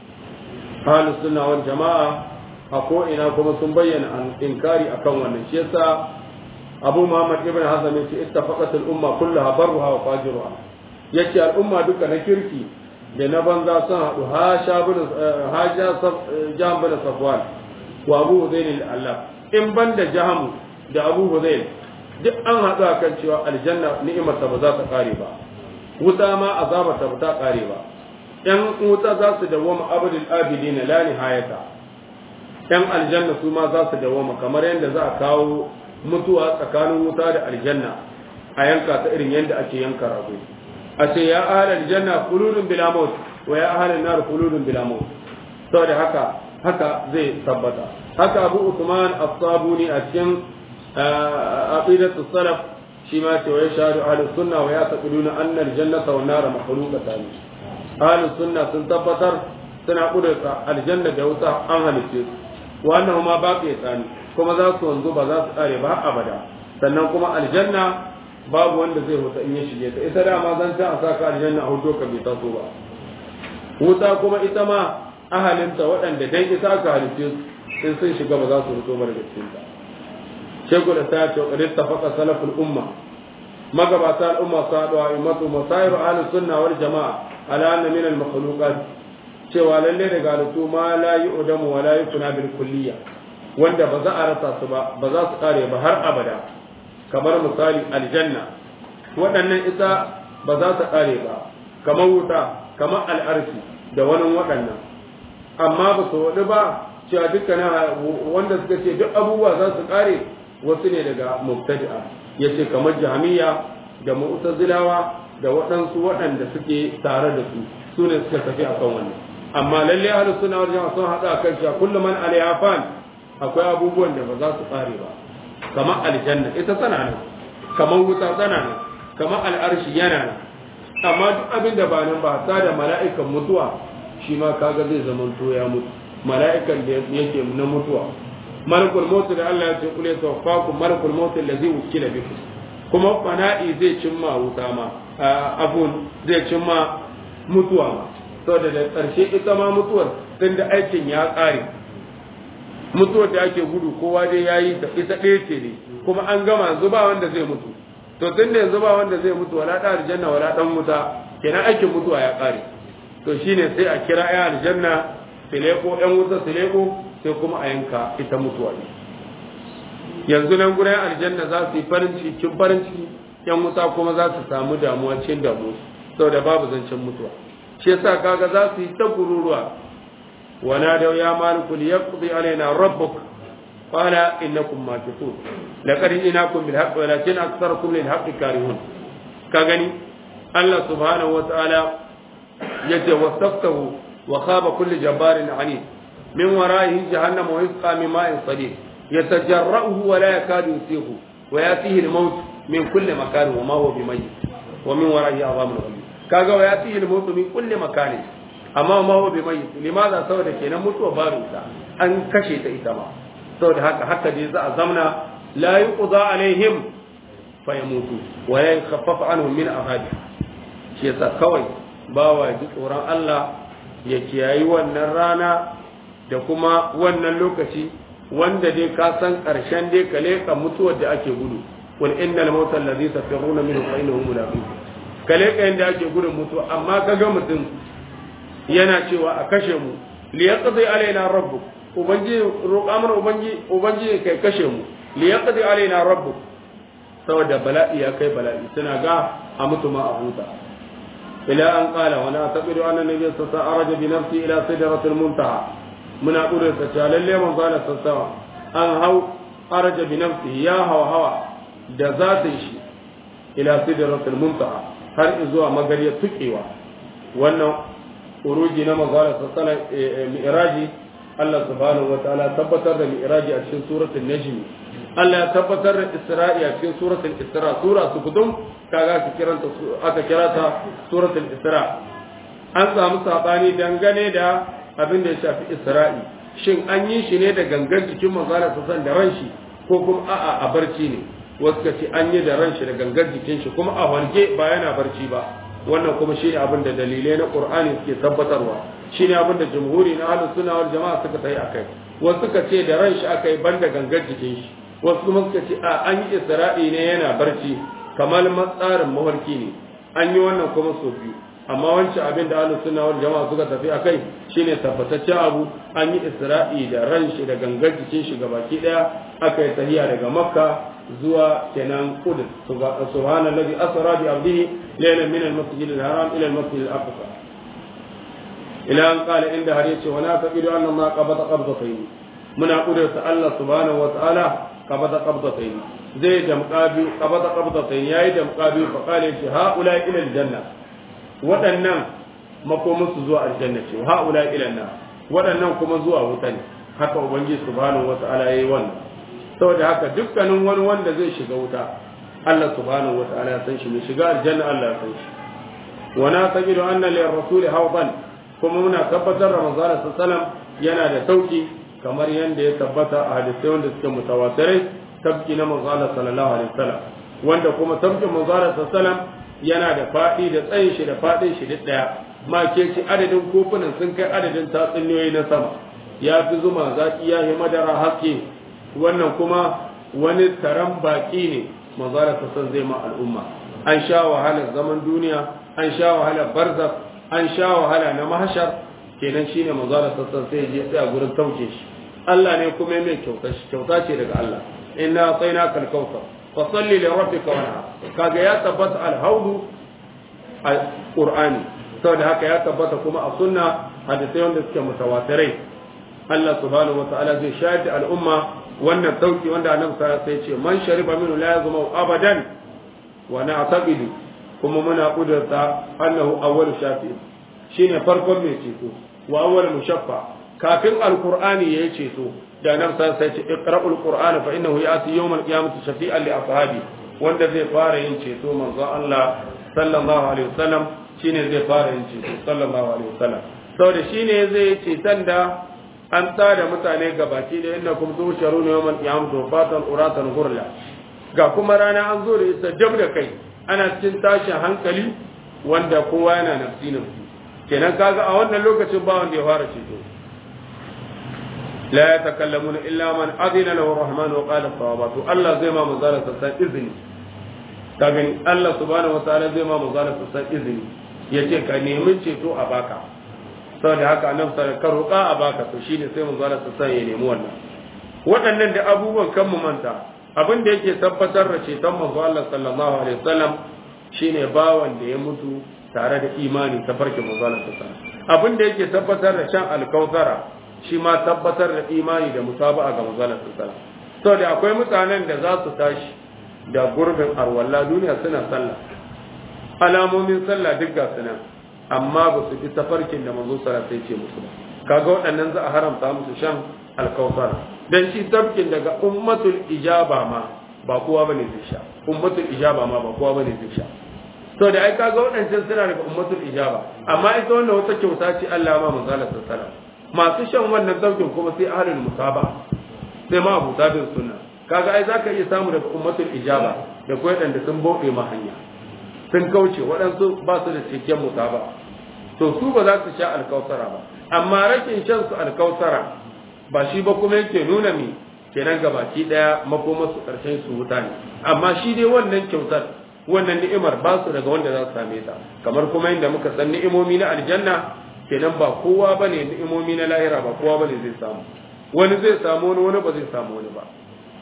ahlus sunna wal jamaa a ko ina kuma sun bayyana an inkari akan wannan shi yasa Abu Muhammad ibn Hazm yace ittafaqat al umma kullaha barruha wa fajiruha yace al umma duka na kirki da na banza sun haɗu hasha bin haja Jahan bin Safwan wa Abu Hudayn Allah in banda Jahamu da Abu Hudayn duk an haɗu akan cewa aljanna ni'imarta ba za ta kare ba wuta ma azabarta ba ta kare ba yan wuta za su dawwama abadul abidin la nihayata yan aljanna su ma za su dawwama kamar yadda za a kawo mutuwa tsakanin wuta da aljanna a yanka ta irin yadda ake yanka rago a ce ya ahlal janna khuludun bila maut wa ya ahlal nar khuludun bila maut saboda haka haka zai tabbata haka Abu Uthman as-Sabuni a cikin aqidatu salaf shi ma ce wa yashhadu ahlus sunna wa yaquluna anna al-jannata wan nar makhluqatan ahlus sunna sun tabbatar suna kudurta aljanna da wuta an halice su wa annahuma baqiyatan kuma za su wanzu ba za su kare ba abada sannan kuma aljanna babu wanda zai huta in ya shige ta ita dama zan ta a saka aljanna a hudo ka bai taso ba wuta kuma ita ma ahalinta waɗanda dan ita aka halice su in sun shiga ba za su huto ba daga cikin ta shekul da ta ce qad tafaqa salaful umma magabata al'umma sadu a imatu masairu ahlus sunna wal jamaa ala anna min al makhluqat cewa lalle daga halittu ma la yu'damu wa la yukuna bil kulliyya wanda ba za a rasa su ba ba za su kare ba har abada kamar misali aljanna waɗannan ita ba za su kare ba kamar wuta kamar al'arshi da wani waɗannan amma ba su wadi ba cewa dukkanin wanda suka ce duk abubuwa za su kare wasu ne daga mubtadi'a yace kamar jahmiya da mu'tazilawa da waɗansu waɗanda suke tare da su su ne suka tafi akan wannan amma lalle ahlus sunna wal jama'a sun hada akan cewa kullu man alaiha fan akwai abubuwan da ba za su tsare ba kamar aljanna ita tana nan kamar wuta tana nan kamar al'arshi yana nan amma duk abin da ba nan ba ta da mala'ikan mutuwa shi ma kaga zai zama to ya mutu mala'ikan da yake na mutuwa malakul maut da Allah ya ce kule tawaffakum malakul maut allazi wukila bikum kuma fana'i zai cimma wuta ma abun zai cimma mutuwa ma saboda da ƙarshe ita ma mutuwar tun da aikin ya ƙare mutuwar da ake gudu kowa dai ya yi ta ita ɗaya ce ne kuma an gama yanzu ba wanda zai mutu to tun da yanzu ba wanda zai mutu wala ɗan aljanna wala ɗan wuta kenan aikin mutuwa ya ƙare to shine sai a kira ya aljanna sileko ɗan wuta sileko sai kuma a yanka ita mutuwa ne yanzu nan gurin aljanna za su yi farin ciki kin farin ciki yan wuta kuma za su samu damuwa cikin damuwa saboda babu zancen mutuwa shi yasa kaga za su yi ta kururuwa wana da ya maliku li yaqdi alaina rabbuk qala innakum makithun laqad inakum bil haqqi walakin aktharukum lil haqqi karihun ka gani Allah subhanahu wa ta'ala yace wastaftahu wa khaba kullu jabbarin anid min wara'ihi jahannam wa yusqa min ma'in sadid yatajarra'uhu wa la yakadu yusihu wa yatihi al-maut min kulli makan wa ma huwa bimayyit wa min wara'ihi azabun ghalib kaga wa yatihi al-maut min kulli makan amma ma huwa bimayyit limaza saboda kenan mutuwa babu ta an kashe ta ita ma saboda haka haka dai za a zamna la yuqda alaihim fayamutu wa la yukhaffafu anhum min azabi shi yasa kawai bawa ji tsoron Allah ya kiyayi wannan rana da kuma wannan lokaci wanda dai ka san karshen dai ka leka mutuwar da ake gudu wal innal mauta allazi tafiruna minhu fa innahu mulaqikum ka leka yanda ake gudun mutuwa amma kaga mutum yana cewa a kashe mu li yaqdi alaina rabbuk ubangi roƙa mana ubangi ubangi kai kashe mu li yaqdi alaina rabbuk saboda bala'i ya kai bala'i suna ga a mutu ma a huta ila an qala wa la taqidu anna nabiy sallallahu alaihi wasallam araja bi nafsi ila sidratil muntaha muna kudurta cewa lalle man qala sallallahu an hau araja bi nafsi ya hawa hawa da zatin shi ila sidratil muntaha har zuwa magariyar tukewa wannan uruji na manzala sallallahu alaihi mi'raji Allah subhanahu wa ta'ala tabbatar da mi'raji a cikin suratul najm Allah ya tabbatar da isra'i a cikin suratul isra sura su kudum kaga ki kiranta aka kira ta suratul isra an samu sabani dangane da abin da ya shafi isra'i shin an yi shi ne da gangan jikin manzala sallallahu da ran shi ko kuma a'a a barci ne wasu ka ce an yi da ran shi da gangan jikin shi kuma a warge ba yana barci ba wannan kuma shine abin da dalilai na Qur'ani suke tabbatarwa shine abin da jumhuri na ahlus sunna wal jama'a suka tayi akai wasu suka ce da ran shi akai banda gangar jikin shi wasu kuma suka ce a an yi isra'i ne yana barci kamar matsarin mawarki ne an yi wannan kuma so biyu amma wancan abin da ahlus sunna wal jama'a suka tafi akai shine tabbataccen abu an yi isra'i da ran shi da gangar jikin shi gabaki daya akai tahiya daga makka zuwa kenan Qudus subhanallazi asra bi abdihi laylan min al-masjid al-haram ila al-masjid al-aqsa ila an qala inda har yace wala taqidu anna ma qabata qabdatayn muna kudurta Allah subhanahu wa ta'ala qabata qabdatayn zai damqa bi qabata qabdatayn yayi damqa bi fa qala yace haula ila al-janna wadannan makomin su zuwa aljanna ce haula ila an-nar wadannan kuma zuwa wuta ne haka ubangiji subhanahu wa ta'ala yayi wannan saboda haka dukkanin wani wanda zai shiga wuta Allah subhanahu wa ta'ala ya san shi mai shiga aljanna Allah ya san shi wa na tajidu anna lir rasuli hawdan kuma muna tabbatar Ramadan sallallahu yana da sauki kamar yanda ya tabbata a hadisai wanda suke mutawatirai tabki na Manzo sallallahu alaihi wasallam wanda kuma tabkin Manzo sallallahu yana da fadi da tsayin shi da fadin shi duk daya ma ke ci adadin kofunan sun kai adadin tatsuniyoyi na sama ya fi zuma zaki ya yi madara haske wannan kuma wani taron baki ne manzara ta san zai ma al'umma an sha wahalar zaman duniya an sha wahalar barzakh an sha wahala na mahashar kenan shine manzara ta san sai je tsaya gurin tauke shi Allah ne kuma mai kyauta shi kyauta ce daga Allah inna atainaka al-kautsar fa salli li rabbika wanhar kaga ya tabbata al-hawd al-qur'ani saboda haka ya tabbata kuma a sunna hadisai wanda suke mutawatirai Allah subhanahu wa ta'ala zai shahidi al'umma wannan sauki wanda annabi sallallahu alaihi wasallam sai ce man shariba minhu la yazma abadan wa na'taqidu kuma muna kudurta annahu awwal shafi shine farkon mai ceto wa awwal mushaffa kafin alqur'ani yayi ceto da annabi sallallahu alaihi wasallam sai ce iqra'ul qur'ana fa innahu ya'ti yawm al-qiyamati shafi'an li ashabi wanda zai fara yin ceto manzo Allah sallallahu alaihi wasallam shine zai fara yin ceto sallallahu alaihi wasallam saboda shine zai ceton da an tada mutane gabaki da inna kum tusharuna yawmal qiyamati fatan uratan ghurla ga kuma rana an zo da isa jab da kai ana cikin tashin hankali wanda kowa yana nafsi nafsi kenan kaga a wannan lokacin ba wanda ya fara ceto la yatakallamuna illa man adina lahu arrahman wa qala sawabatu Allah zai ma manzala sassan izini ka gani Allah subhanahu wataala zai ma manzala sassan izini yace ka nemi ceto a baka saboda haka annabi sallallahu alaihi roƙa a baka to shine sai mun zara sa ya nemi wannan waɗannan da abubuwan kan mu manta abin da yake tabbatar da ceton manzo Allah sallallahu alaihi wasallam shine bawan da ya mutu tare da imani ta farkin manzo Allah sallallahu alaihi wasallam abin da yake tabbatar da shan alkausara shi ma tabbatar da imani da musaba'a ga manzo Allah sallallahu alaihi wasallam saboda akwai mutanen da za su tashi da gurbin arwalla duniya suna sallah alamomin sallah duk ga sunan amma ba su bi tafarkin da manzo sallallahu alaihi wasallam ce musu ba kaga waɗannan za a haramta musu shan alkautsar dan shi tafkin daga ummatul ijaba ma ba kowa bane zai sha ummatul ijaba ma ba kowa bane zai sha to da ai kaga waɗancan suna daga ummatul ijaba amma ita wannan wata kyauta ce Allah ma manzo sallallahu alaihi wasallam masu shan wannan tafkin kuma sai ahlul musaba sai ma abu tabin sunna kaga ai zaka iya samu daga ummatul ijaba da koyi dan da sun bauɗe ma hanya sun kauce waɗansu ba su da cikakken musaba to su ba za su sha alkausara ba amma rashin shan su alkausara ba shi ba kuma yake nuna mi kenan gabaki daya makoma su karshen su wuta ne amma shi dai wannan kyautar wannan ni'imar ba su daga wanda za su same ta kamar kuma inda muka san ni'imomi na aljanna kenan ba kowa bane ni'imomi na lahira ba kowa bane zai samu wani zai samu wani wani ba zai samu wani ba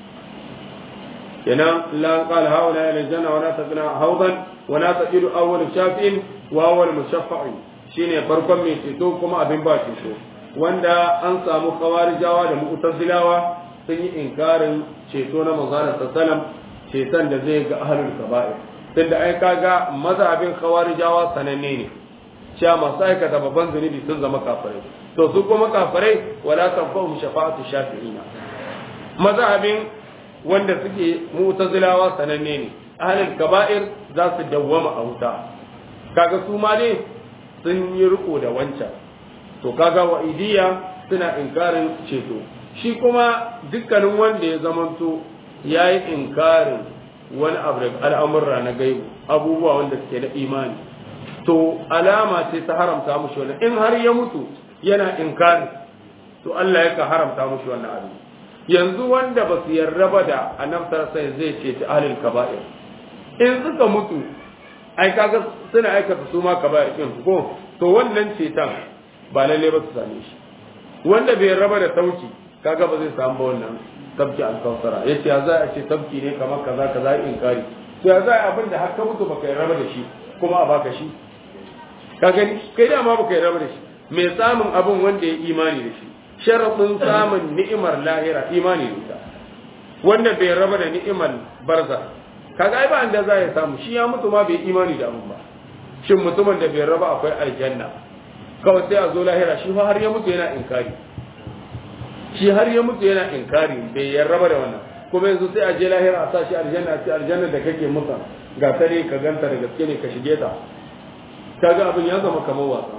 kenan la qala haula ya janna wa la taqna hawdan wa la tajidu awwal shafi'in wa awwal mushaffa'in shine farkon mai ceto kuma abin ba ceto wanda an samu kawarijawa da mu'tazilawa sun yi inkarin ceto na manzon sallam ceton da zai ga ahlul kaba'ir tunda ai kaga mazhabin kawarijawa sananne ne cewa masu aikata babban zunubi sun zama kafirai to su kuma kafirai wala tanfa'u shafa'atu shafi'ina mazhabin wanda suke mu'tazilawa sananne ne ahlul kaba'ir za su dawwama a wuta kaga su ma ne sun yi riko da wancan to kaga wa'idiyya suna inkarin ceto shi kuma dukkanin wanda ya zamanto yayi inkarin wani abu da al'amurra na gaibu abubuwa wanda suke da imani to alama ce ta haramta mushi wannan in har ya mutu yana inkari to Allah yake haramta mushi wannan abu yanzu wanda ba su yarda ba da annabtar sai zai ce ta ahlul kaba'ir in suka mutu ai kaga suna aikata su ma kaba'ir din ko to wannan cetan ba lalle ba su same shi wanda bai raba da tauki kaga ba zai samu ba wannan tabki al-kawsara yace ya za a ce tabki ne kamar kaza kaza inkari to ya za abin da har ka mutu baka raba da shi kuma a baka shi ka gani kai da ma baka raba da shi mai samun abin wanda ya imani da shi sharadin samun ni'imar lahira imani da ita wanda bai raba da ni'imar barza kaga ai ba anda za ya samu shi ya mutu ma bai imani da abin ba shin mutumin da bai raba akwai aljanna kawai sai a zo lahira shi har ya mutu yana inkari shi har ya mutu yana inkari bai yarraba da wannan kuma yanzu sai a je lahira a sa shi aljanna sai aljanna da kake musa ga tare ka ganta da gaske ne ka shige ta kaga abin ya zama kamar wasa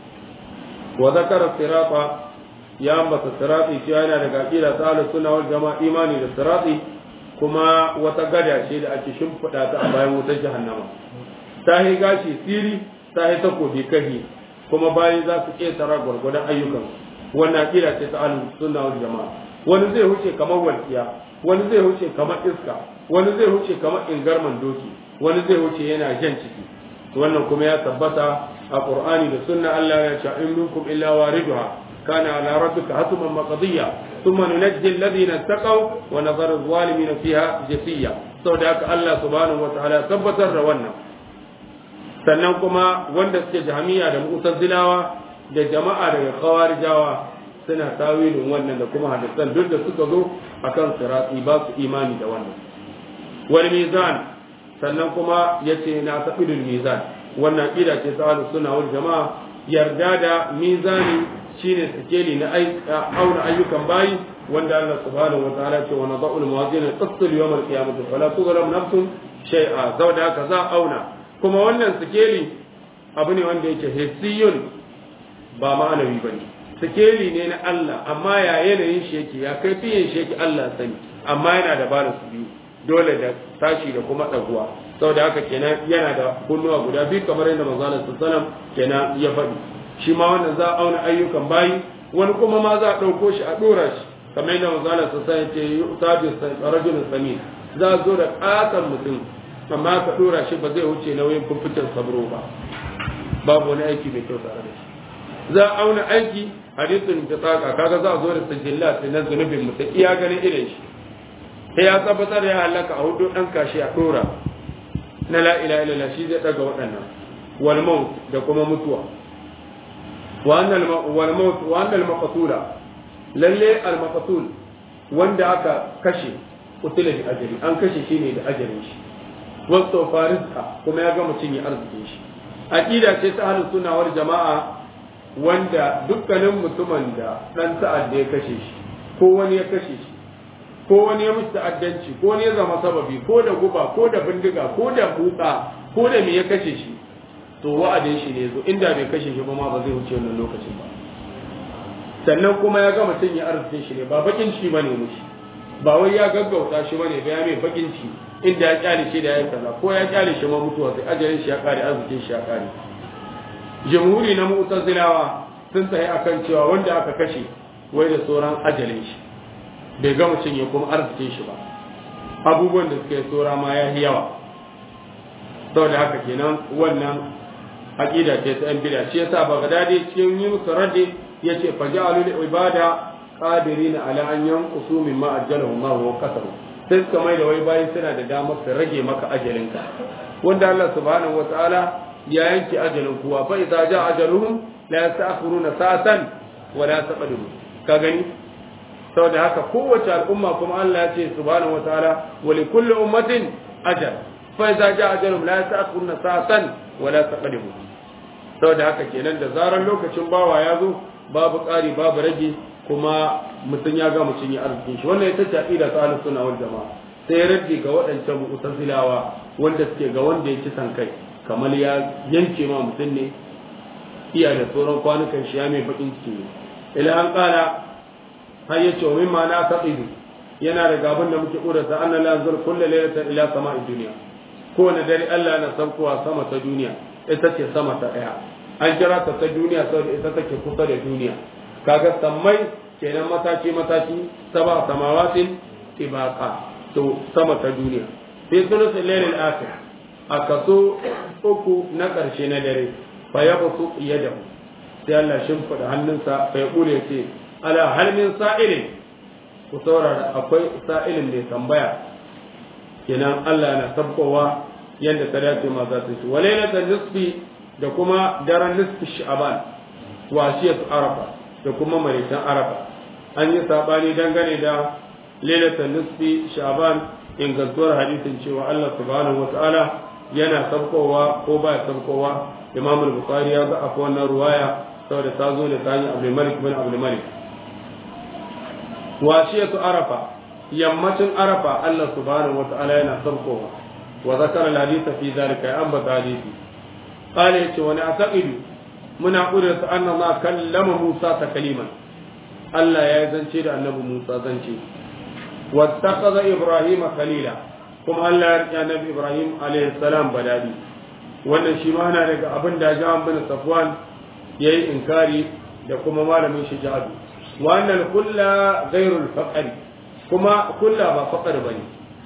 wa zakara sirata ya ambata sirati shi yana daga aqida ta ahlus sunna wal jamaa imani da sirati kuma wata gada ce da ake shimfida ta a bayan wutar jahannama ta hi gashi siri ta hi takobi kahi kuma bayan za su ƙetara gwargwadon ayyukan wannan aqida ce ta ahlus sunna wal jamaa wani zai huce kamar walqiya wani zai huce kamar iska wani zai huce kamar ingarman doki wani zai huce yana jan ciki wannan kuma ya tabbata a qur'ani da sunna Allah ya ce in minkum illa wariduha kana ala rabbika hatman maqdiya thumma nunajji alladhina taqaw wa nadharu adh-dhalimina fiha jasiya saboda haka Allah subhanahu wa ta'ala tabbatar da wannan sannan kuma wanda suke jahmiya da mu'tazilawa da jama'a daga khawarijawa suna tawilin wannan da kuma hadisan duk da suka zo akan sirati ba su imani da wannan wal mizan sannan kuma yace na taqidul mizan wannan kida ce ta ahlus sunna wal jamaa yarda da mizani shine sikeli na auna ayyukan bayi wanda Allah subhanahu wa ta'ala ce wa nada'ul mawazin al-qist yawm al-qiyamah fala tuzlam nafsun shay'a zawda haka za auna kuma wannan sikeli abu ne wanda yake hissiyun ba ma'anawi bane sikeli ne na Allah amma ya yanayin shi yake ya kai fiye shi yake Allah sani amma yana da bala su biyu dole da tashi da kuma daguwa saboda haka kenan yana da kunnuwa guda biyu kamar yadda manzo Allah sallallahu alaihi wasallam kenan ya faɗi shi ma wannan za a auna ayyukan bayi wani kuma ma za a ɗauko shi a ɗora shi kamar yadda manzo Allah sallallahu alaihi wasallam ya ce yu'taju rajulun samin za a zo da ƙaton mutum amma ka ɗora shi ba zai wuce nauyin kumfutar sabro ba babu wani aiki mai kyau tare da shi za a auna aiki hadisin da tsaka kaga za a zo da sijillat na zunubin mutum iya ganin irin shi sai ya tabbatar ya halaka a hudu ɗan kashi a ɗora na la ilaha illallah shi zai daga waɗannan wal maut da kuma mutuwa wa annal wal maut wa annal maqtula lalle al maqtul wanda aka kashe kutila bi ajali an kashe shi ne da ajalin shi wato farizka kuma ya ga mutum ya arzikin shi aqida ce ta ahlus sunna wal jamaa wanda dukkanin mutumin da dan ta'adda ya kashe shi ko wani ya kashe shi ko wani ya musu ta'addanci ko wani ya zama sababi ko da guba ko da bindiga ko da buka ko da me ya kashe shi to wa'adin shi ne zo inda bai kashe shi ba ma ba zai wuce wannan lokacin ba sannan kuma ya ga mutum ya arzikin shi ne ba bakin shi bane mushi ba wai ya gaggauta shi bane ba ya mai bakin shi inda ya kyale shi da ya kaza ko ya kyale shi ma mutuwa sai ajalin shi ya kare arzikin shi ya kare jamhuri na mu'tazilawa sun tsaye akan cewa wanda aka kashe wai da sauran ajalin shi bai ga mutum ya kuma arzikin shi ba abubuwan da suka yi tsora ma ya yi yawa saboda haka kenan wannan aqida ce ta yan bid'a shi yasa Baghdadi cikin yi musu raddi yace faja'alul ibada qadirina ala an yanqusu mimma ajjalahu Allah wa qasaru sai suka mai da wai bayan suna da damar su rage maka ajalinka wanda Allah subhanahu wataala ya yanke ajalin kuwa fa idza ja'a ajaluhum la yasta'khiruna sa'atan wa la yastaqdimu ka gani saboda haka kowace al'umma kuma Allah ya ce subhanahu wataala wa li kulli ummatin ajal fa idza ja'a ajaluhum la yasta'khiruna sa'atan wa la yastaqdimu saboda haka kenan da zaran lokacin bawa ya zo babu ƙari babu rage kuma mutum ya ga mutum ya arzikin shi wannan ita ce aqida ta ahlus sunna wal jamaa sai raddi ga waɗancan mu'tazilawa wanda suke ga wanda ya ci san kai kamar ya yanke ma mutum ne iya da sauran kwanukan shi ya mai bakin ciki ne ila an kala har yace wa mimma na taqidu yana da gaban da muke kurata anna la yanzur kullu laylatin ila sama'i dunya kowane dare Allah yana saukowa sama ta duniya ita ce sama ta daya an kira ta ta duniya saboda ita take kusa da duniya kaga sammai kenan mataki mataki saba samawatin tibaqa to sama ta duniya fi thuluthil layl al-akhir a kaso uku na karshe na dare fa yabsu yadahu sai Allah shimfida hannunsa fa yaqulu yace ala hal min sa'ilin ku saurara akwai sa'ilin da tambaya kenan Allah na sabkowa yanda ta dace ma za ta ci walailatan nisfi da kuma daren nisfi sha'ban wa shiyatu arafa da kuma maritan arafa an yi sabani dangane da lailatul nisfi sha'ban ingantuwar hadisin cewa Allah subhanahu wataala yana sabkowa ko ba ya sabkowa Imam al-Bukhari ya ga akwai wannan ruwaya saboda ta zo da tani Abdul Malik bin Abdul Malik washiyatu arafa yammacin arafa Allah subhanahu wataala yana sabkowa wa zakara al-hadith fi dhalika ya ambata hadisi qala yace wani ataqidu muna ƙudurta anna ma kallama Musa takaliman Allah ya zance da annabi Musa zance wattaqaza Ibrahim khalila kuma Allah ya rike annabi Ibrahim alayhi salam badadi wannan shi ma yana daga abin da Jahan bin Safwan yayi inkari da kuma malamin shi Ja'ad wa annal kulla ghayrul faqr kuma kulla ba faqr bane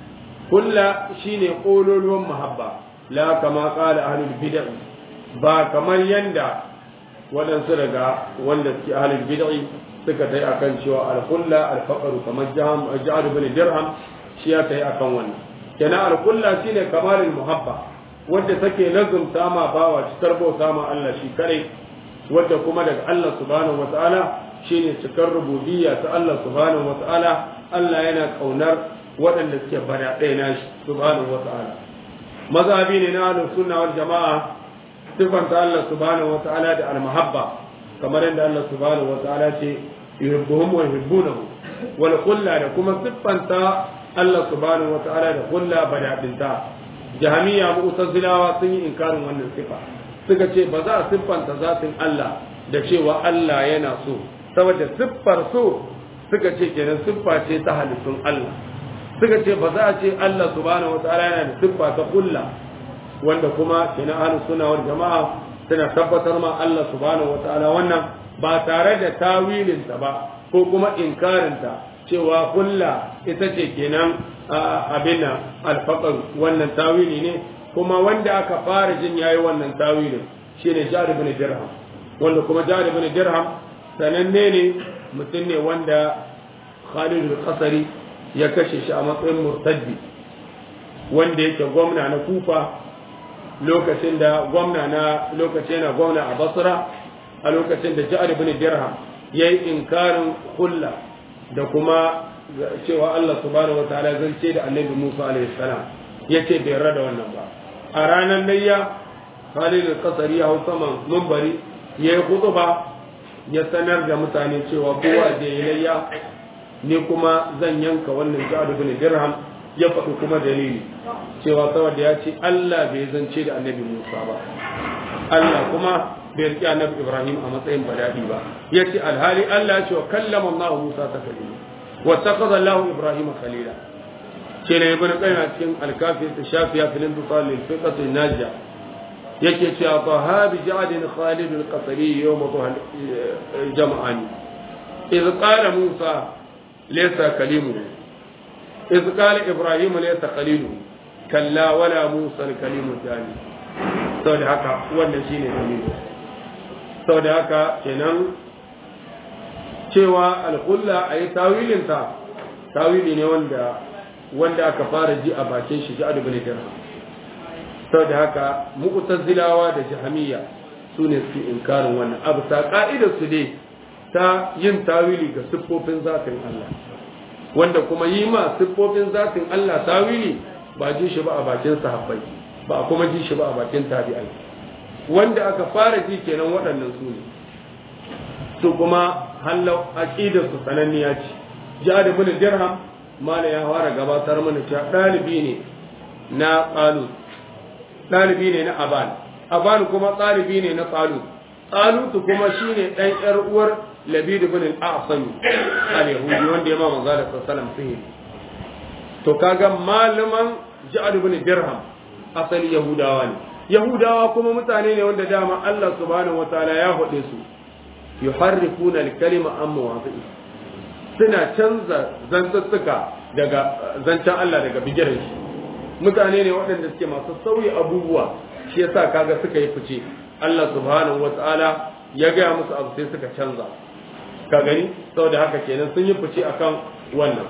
kulla shine kololuwan muhabba la kama qala ahlul bid'ah ba kamar yanda waɗansu daga wanda suke ahalin bid'i suka tai akan cewa al-kulla al-faqru kamar jaham ja'ad ibn dirham shi ya tai akan wannan kenan al-kulla shine kamalul muhabba wanda take lazumta ma bawa cikar bauta ma Allah shi kare wanda kuma daga Allah subhanahu wataala shine cikar rububiyya ta Allah subhanahu wataala Allah yana kaunar waɗanda suke bada ɗaya na shi subhanahu wataala mazhabi ne na ahlus sunna wal jama'a sifanta Allah subhanahu wa ta'ala da al-mahabba kamar yadda Allah subhanahu wa ta'ala ce yuhibbuhum wa yuhibbunahu wal kulla da kuma siffanta Allah subhanahu wa ta'ala da kulla badadinta jahmiya mu'tazilawa sun yi inkarin wannan sifa suka ce ba za a siffanta zatin Allah da cewa Allah yana so saboda siffar so suka ce kenan siffa ce ta halittun Allah suka ce ba za a ce Allah subhanahu wa ta'ala yana da siffa ta kulla wanda kuma kenan ahlus sunna wal jama'a suna tabbatar ma Allah subhanahu wataala wannan ba tare da tawilin ta ba ko kuma inkarin ta cewa kulla ita ce kenan abina al-faqr wannan tawili ne kuma wanda aka fara jin yayi wannan tawilin shine Ja'd ibn Dirham wanda kuma Ja'd ibn Dirham sananne ne mutum ne wanda Khalid al-Qasri ya kashe shi a matsayin murtaddi wanda yake gwamna na Kufa lokacin da gwamna na lokacin na gwamna a Basra a lokacin da Ja'ad ibn Dirham yayi inkarin kulla da kuma cewa Allah subhanahu wataala zan ce da Annabi Musa alaihi salam yace bai rada wannan ba a ranar layya Khalid al-Qasri ya hau saman minbari yayi khutba ya sanar da mutane cewa kowa da yayi layya ni kuma zan yanka wannan Ja'ad ibn Dirham ya faɗi kuma dalili cewa saboda ya ce Allah bai zance da annabi Musa ba Allah kuma bai riƙe annabi Ibrahim a matsayin badadi ba ya ce alhali Allah ya ce wa kallama Allah Musa ta kalima wa taqada Allah Ibrahim khalila ce ne ibn qayyim a cikin al-kafi ta shafiya fil intisal lil fiqh an-najja yake cewa fa bi ja'd Khalid al-Qasri yawm jama'ani idh qala Musa laysa kalimuhu إذ قال إبراهيم ليس خليله كلا ولا موسى الكليم الثاني saboda haka wannan shine dalili saboda haka kenan cewa al-qulla ayi tawilin ta tawili ne wanda wanda aka fara ji a bakin shi Ja'ad ibn Dirham saboda haka mu'tazilawa da jahamiyya sune su inkarin wannan abu ta ka'idar su dai ta yin tawili ga siffofin zatin Allah wanda kuma yi ma siffofin zatin Allah tawili ba ji shi ba a bakin sahabbai ba kuma ji shi ba a bakin tabi'ai wanda aka fara ji kenan waɗannan su ne su kuma hallau aqidar su sananniya ce Ja'ad ibn Dirham mala ya fara gabatar mana cewa dalibi ne na Talut dalibi ne na Aban Aban kuma dalibi ne na Talut Talut kuma shine dan yar uwar Labid ibn al-A'sam al-Yahudi wanda ya ma manzo da sallallahu alaihi to kaga malaman Ja'ad ibn Dirham asali Yahudawa ne Yahudawa kuma mutane ne wanda dama Allah subhanahu wataala ya hode su yuharrifuna al-kalima an mawadhi'i suna canza zantuttuka daga zancen Allah daga bigiran shi mutane ne waɗanda suke masu sauyi abubuwa shi yasa kaga suka yi fice Allah subhanahu wataala ya gaya musu abu sai suka canza ka gani saboda haka kenan sun yi fice akan wannan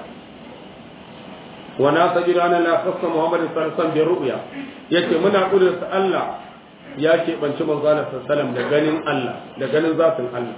wa na sajidu ana la khassa muhammadin sallallahu alaihi wasallam bi ru'ya yace muna kudurta Allah ya ke banci manzo Allah sallallahu alaihi wasallam da ganin Allah da ganin zatin Allah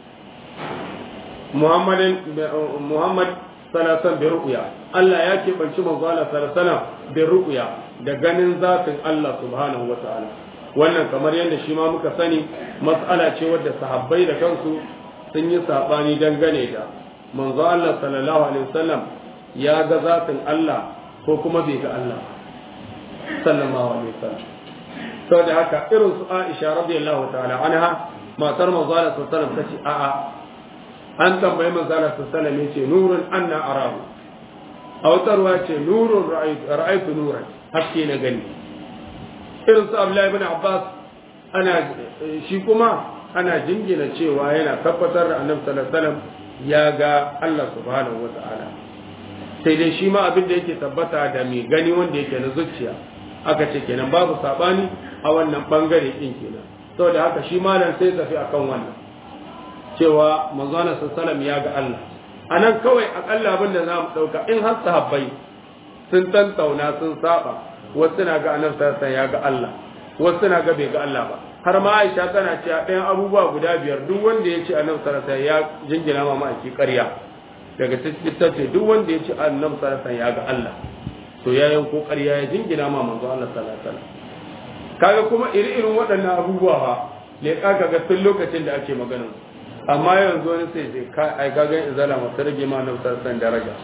muhammadin muhammad sallallahu alaihi wasallam bi ru'ya Allah ya ke banci manzo Allah sallallahu alaihi wasallam bi ru'ya da ganin zatin Allah subhanahu wataala wannan kamar yadda shi ma muka sani mas'ala ce wadda sahabbai da kansu sun yi sabani dangane da manzo Allah sallallahu alaihi wasallam ya ga zatin Allah ko kuma bai ga Allah sallallahu alaihi wasallam saboda haka irin su Aisha radiyallahu ta'ala anha matar manzo Allah sallallahu alaihi wasallam tace a'a an tambayi manzo Allah sallallahu alaihi wasallam yace nurun anna arahu autarwa ce nurun ra'aytu ra'aytu nuran haske na gani irin su Abdullahi ibn Abbas ana shi kuma ana jingina cewa yana tabbatar da Annabi sallallahu alaihi wasallam ya ga Allah subhanahu wata'ala sai dai shi ma abin da yake tabbata da mai gani wanda yake na zuciya aka ce kenan babu sabani a wannan bangare din kenan saboda haka shi malam sai tafi akan wannan cewa manzo Allah sallallahu alaihi wasallam ya ga Allah anan kawai akalla abin da zamu dauka in har sahabbai sun tantauna sun saba wasu na ga annabi sallallahu alaihi wasallam ya ga Allah wasu na ga bai ga Allah ba har ma Aisha tana cewa ɗayan abubuwa guda biyar duk wanda ya ce annabi sallallahu alaihi wasallam ya jingina ma ma'aiki ƙarya daga cikin ta ce duk wanda ya ce annabi sallallahu alaihi wasallam ya ga Allah to ya yanko ƙarya ya jingina ma manzo Allah sallallahu alaihi wasallam kaga kuma iri-irin waɗannan abubuwa ba ne kaga ga tun lokacin da ake magana amma yanzu wani sai sai ka ai kaga izala masu rage ma annabi sallallahu alaihi wasallam daraja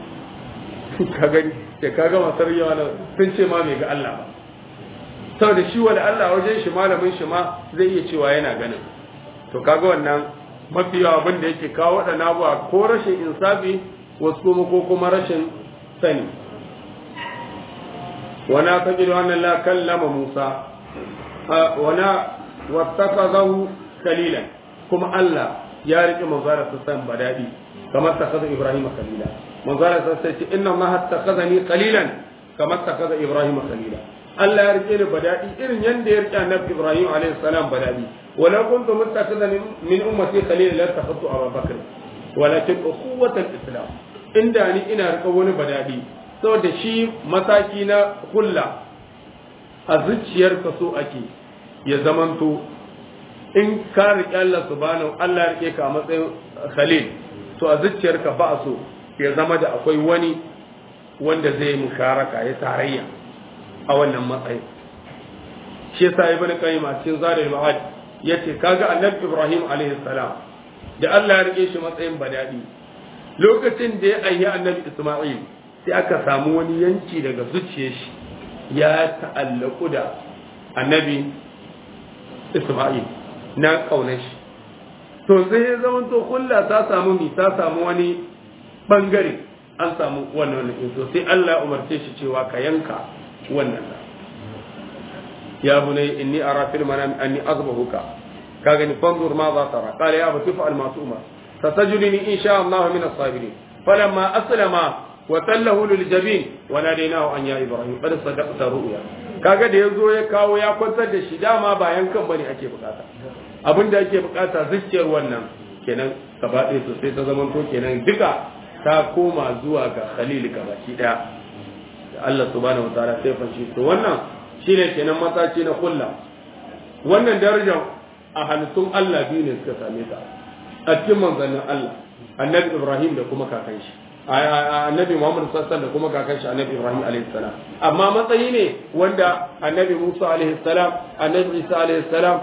kaga sai kaga masu rage ma sun ce ma bai ga Allah ba saboda shi wanda Allah wajen shi malamin shi ma zai iya cewa yana ganin to kaga wannan mafi yawa abin da yake kawo waɗannan abubuwa ko rashin insafi wasu kuma ko kuma rashin sani wana tajidu anna la kallama Musa wana wattakazahu kalilan kuma Allah ya rike manzara su san badadi kamar takaza Ibrahim kalila manzara sai ce inna ma hattakazani qalilan kamar takaza Ibrahim kalila Allah ya rike ni badadi irin yanda ya rike annabi Ibrahim alaihi salam badadi wala kuntu muttakhizan min ummati khalila la takhatu Abu Bakr walakin ukhuwat al-islam inda ni ina rike wani badadi saboda shi mataki na kulla a zuciyarka so ake ya zamanto in ka rike Allah subhanahu Allah ya rike ka a matsayin khalil to a zuciyarka ba so ya zama da akwai wani wanda zai musharaka ya tarayya a wannan matsayin shi yasa ibn qayyim a cikin zadul ma'ad yace kaga annabi ibrahim alaihi salam da Allah ya rike shi matsayin badadi lokacin da ya ayyi annabi isma'il sai aka samu wani yanki daga zuciyar shi ya ta'allaku da annabi isma'il na kaunar shi to sai ya zama to kulla ta samu mi ta samu wani bangare an samu wannan to sai Allah ya umarce shi cewa ka yanka wannan ya bunai inni ara fil manam anni azbahuka kaga ni fanzur ma za tara qala ya abati fa'al ma tu'mar satajiduni insha Allah min as-sabirin falamma aslama wa tallahu lil jabin wa nadaynahu an ya ibrahim qad sadaqta ru'ya kaga da yazo ya kawo ya kwantar da shi dama bayan kan bane ake bukata abinda ake bukata zuciyar wannan kenan gaba ɗaya sosai ta zaman to kenan duka ta koma zuwa ga Khalil gabaki daya Allah subhanahu wataala sai fanci to wannan shine kenan matsaci na kulla wannan darajar a halittun Allah biyu ne suka same ta a cikin manzannin Allah annabi Ibrahim da kuma kakan shi annabi Muhammad sallallahu alaihi wasallam da kuma kakan shi annabi Ibrahim alaihi salam amma matsayi ne wanda annabi Musa alaihi salam annabi Isa alaihi salam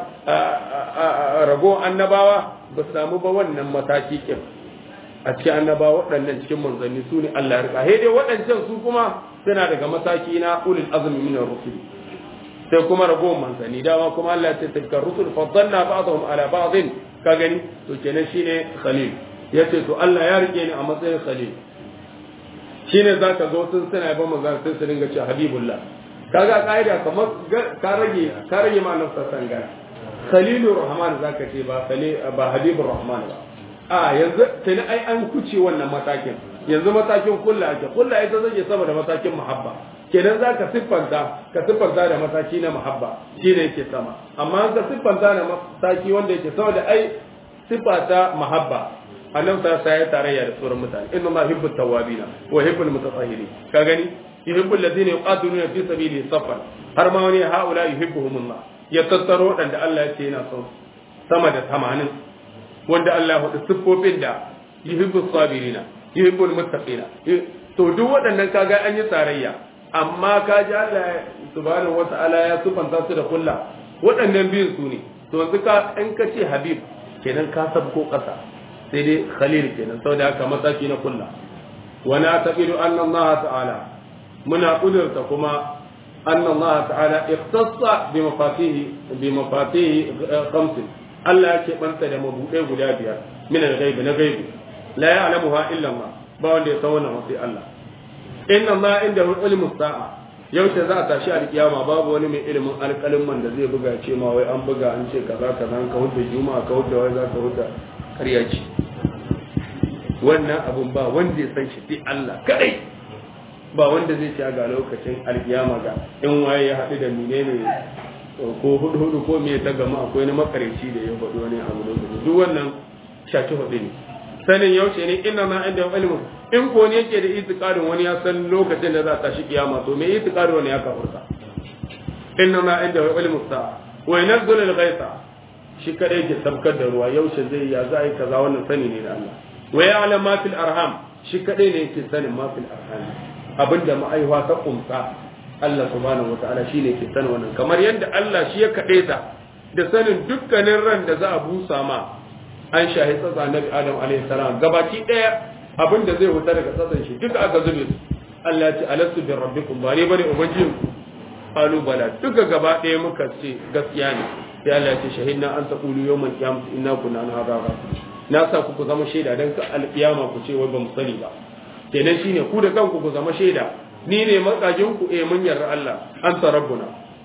rago annabawa ba su samu ba wannan mataki kin a cikin annabawa waɗannan cikin manzanni su ne Allah ya rika dai waɗancan su kuma suna daga mataki na ulul azmi min ar-rusul sai kuma rago manzanni dama kuma Allah ya ce tilka rusul faddalna ba'dahum ala ba'd ka gani to kenan shine Khalil yace to Allah ya rike ni a matsayin Khalil shine zaka zo sun suna ba manzan sai su dinga cewa habibullah kaga kaida kamar ka rage ka rage ma nafsa sanga Khalilur Rahman zaka ce ba Khalil ba Habibur Rahman ba a yanzu sai ai an kuce wannan matakin yanzu matakin kullu ake kullu ita zai sama da matakin muhabba kenan zaka siffanta ka siffanta da mataki na muhabba shine yake sama amma ka siffanta da mataki wanda yake sama da ai siffata muhabba annabi ta sai tarayya da sauran mutane inna ma yuhibbu tawabina wa yuhibbu almutatahhirin ka gani yuhibbu alladhina yuqatiluna fi sabili saffan har ma wani haula yuhibbuhumullah ya tattaro dan da Allah ya ce yana son sama da tamanin wanda Allah ya hudu siffofin da yuhibbu sabirina yuhibbu almuttaqina to duk waɗannan kaga an yi tarayya amma ka ji Allah subhanahu wata'ala ya sufanta su da kulla waɗannan biyun su ne to yanzu ka in ka ce habib kenan ka sabko ƙasa sai dai khalil kenan saboda haka mataki na kulla wa na taqidu anna Allah ta'ala muna kudurta kuma anna Allah ta'ala ikhtassa bi mafatihi bi mafatihi khams Allah yake banta da mabuɗe guda biyar min al-ghaib na gaibi la ya'lamuha illa Allah ba wanda ya san wannan sai Allah inna Allah indahu ilmu sa'a yaushe za a tashi alkiyama babu wani mai ilimin alƙalin man da zai buga ce ma wai an buga an ce kaza kaza an ka huta juma'a ka huta wai za ka huta ƙarya ce wannan abun ba wanda ya san shi sai Allah kadai ba wanda zai ci ga lokacin alkiyama ga in waye ya haɗu da menene ko hudu hudu ko me ta gama akwai na makareci da ya faɗo ne a lokacin duk wannan shaci hudu ne sanin yaushe ne inna ma inda ilmu in ko ne yake da itiqadin wani ya san lokacin da za ta shi kiyama to me itiqadin wani ya kafurta inna ma inda ilmu sa wa yanzul al-ghaytha shi kada yake sabkar da ruwa yaushe zai ya za yi kaza wannan sani ne da Allah wa ya'lam ma fil arham shi kada ne yake sanin ma fil arham abinda ma'aiwa ta kumsa Allah subhanahu wataala shine yake sanin wannan kamar yadda Allah shi ya kade ta da sanin dukkanin ran da za a busa ma an shahi tsatsa nabi adam alaihi salam gabaki daya abin da zai wuta daga tsatsan shi duka aka zube su Allah ya ce alastu bi rabbikum ba ne bane ubangijin qalu bala duka gaba daya muka ce gaskiya ne sai Allah ya ce shahidna an taqulu yawmal qiyamati inna kunna an hadha na sa ku ku zama shaida dan ka alqiyama ku ce wai ba mu sani ba kenan shine ku da kanku ku zama shaida ni ne matsajin ku eh mun yarda Allah anta rabbuna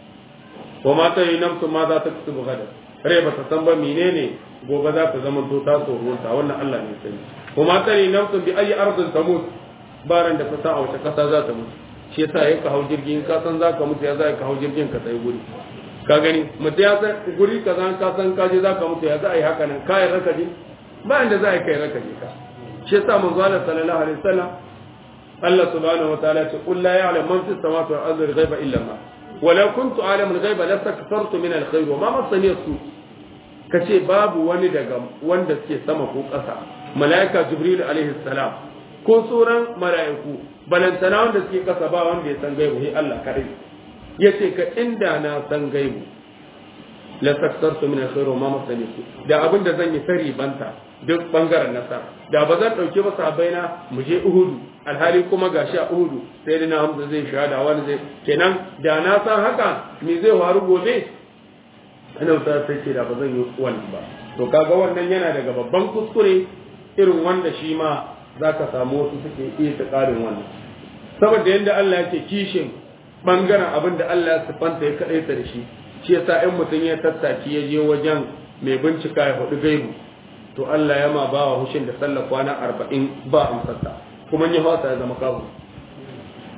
wa ma tayyinamtu ma za ta kusubu gadan rai ba ta san ba menene gobe za ta zama to ta tsoronta wannan Allah ne sani kuma tsari nafsun bi ayi ardin tamut baran da ta sa a wata kasa za ta mutu shi yasa yayin ka hau jirgin ka san za ka mutu ya za ka hau jirgin ka tsaye guri ka gani mutu ya san guri ka san ka san ka je za ka mutu ya za a yi haka nan kai raka je ba inda za a yi kai raka je ka shi yasa manzo Allah sallallahu alaihi wasallam Allah subhanahu wa ta'ala ce qul la ya'lamu man fis samawati wal ardi ghaiba illa Allah ولو كنت أعلم الغيب لاستكثرت من الخير وما مسني السوء kace babu wani daga wanda suke sama ko ƙasa malaika jibril alaihi salam ko sauran malaiku balantana wanda suke ƙasa ba wanda ya san gaibu sai Allah kadai yace ka inda na san gaibu la taktartu min alkhair wa ma masani da abin da zan yi sari banta duk bangaren nasara da ba zan dauke ba sabaina mu je uhudu alhali kuma gashi a uhudu sai dina hamza zai shahada wani zai kenan da na san haka me zai faru gobe ana ta sai ce da ba zan yi wannan ba to kaga wannan yana daga babban kuskure irin wanda shi ma zaka samu wasu suke iya ta karin wannan saboda yanda Allah yake kishin bangaren abin da Allah ya sifanta ya kadaita da shi shi yasa in mutum ya tattaki ya je wajen mai bincika ya faɗi gaibu to Allah ya ma ba wa hushin da sallar kwana arba'in ba amsarta kuma ya fasa ya zama kawo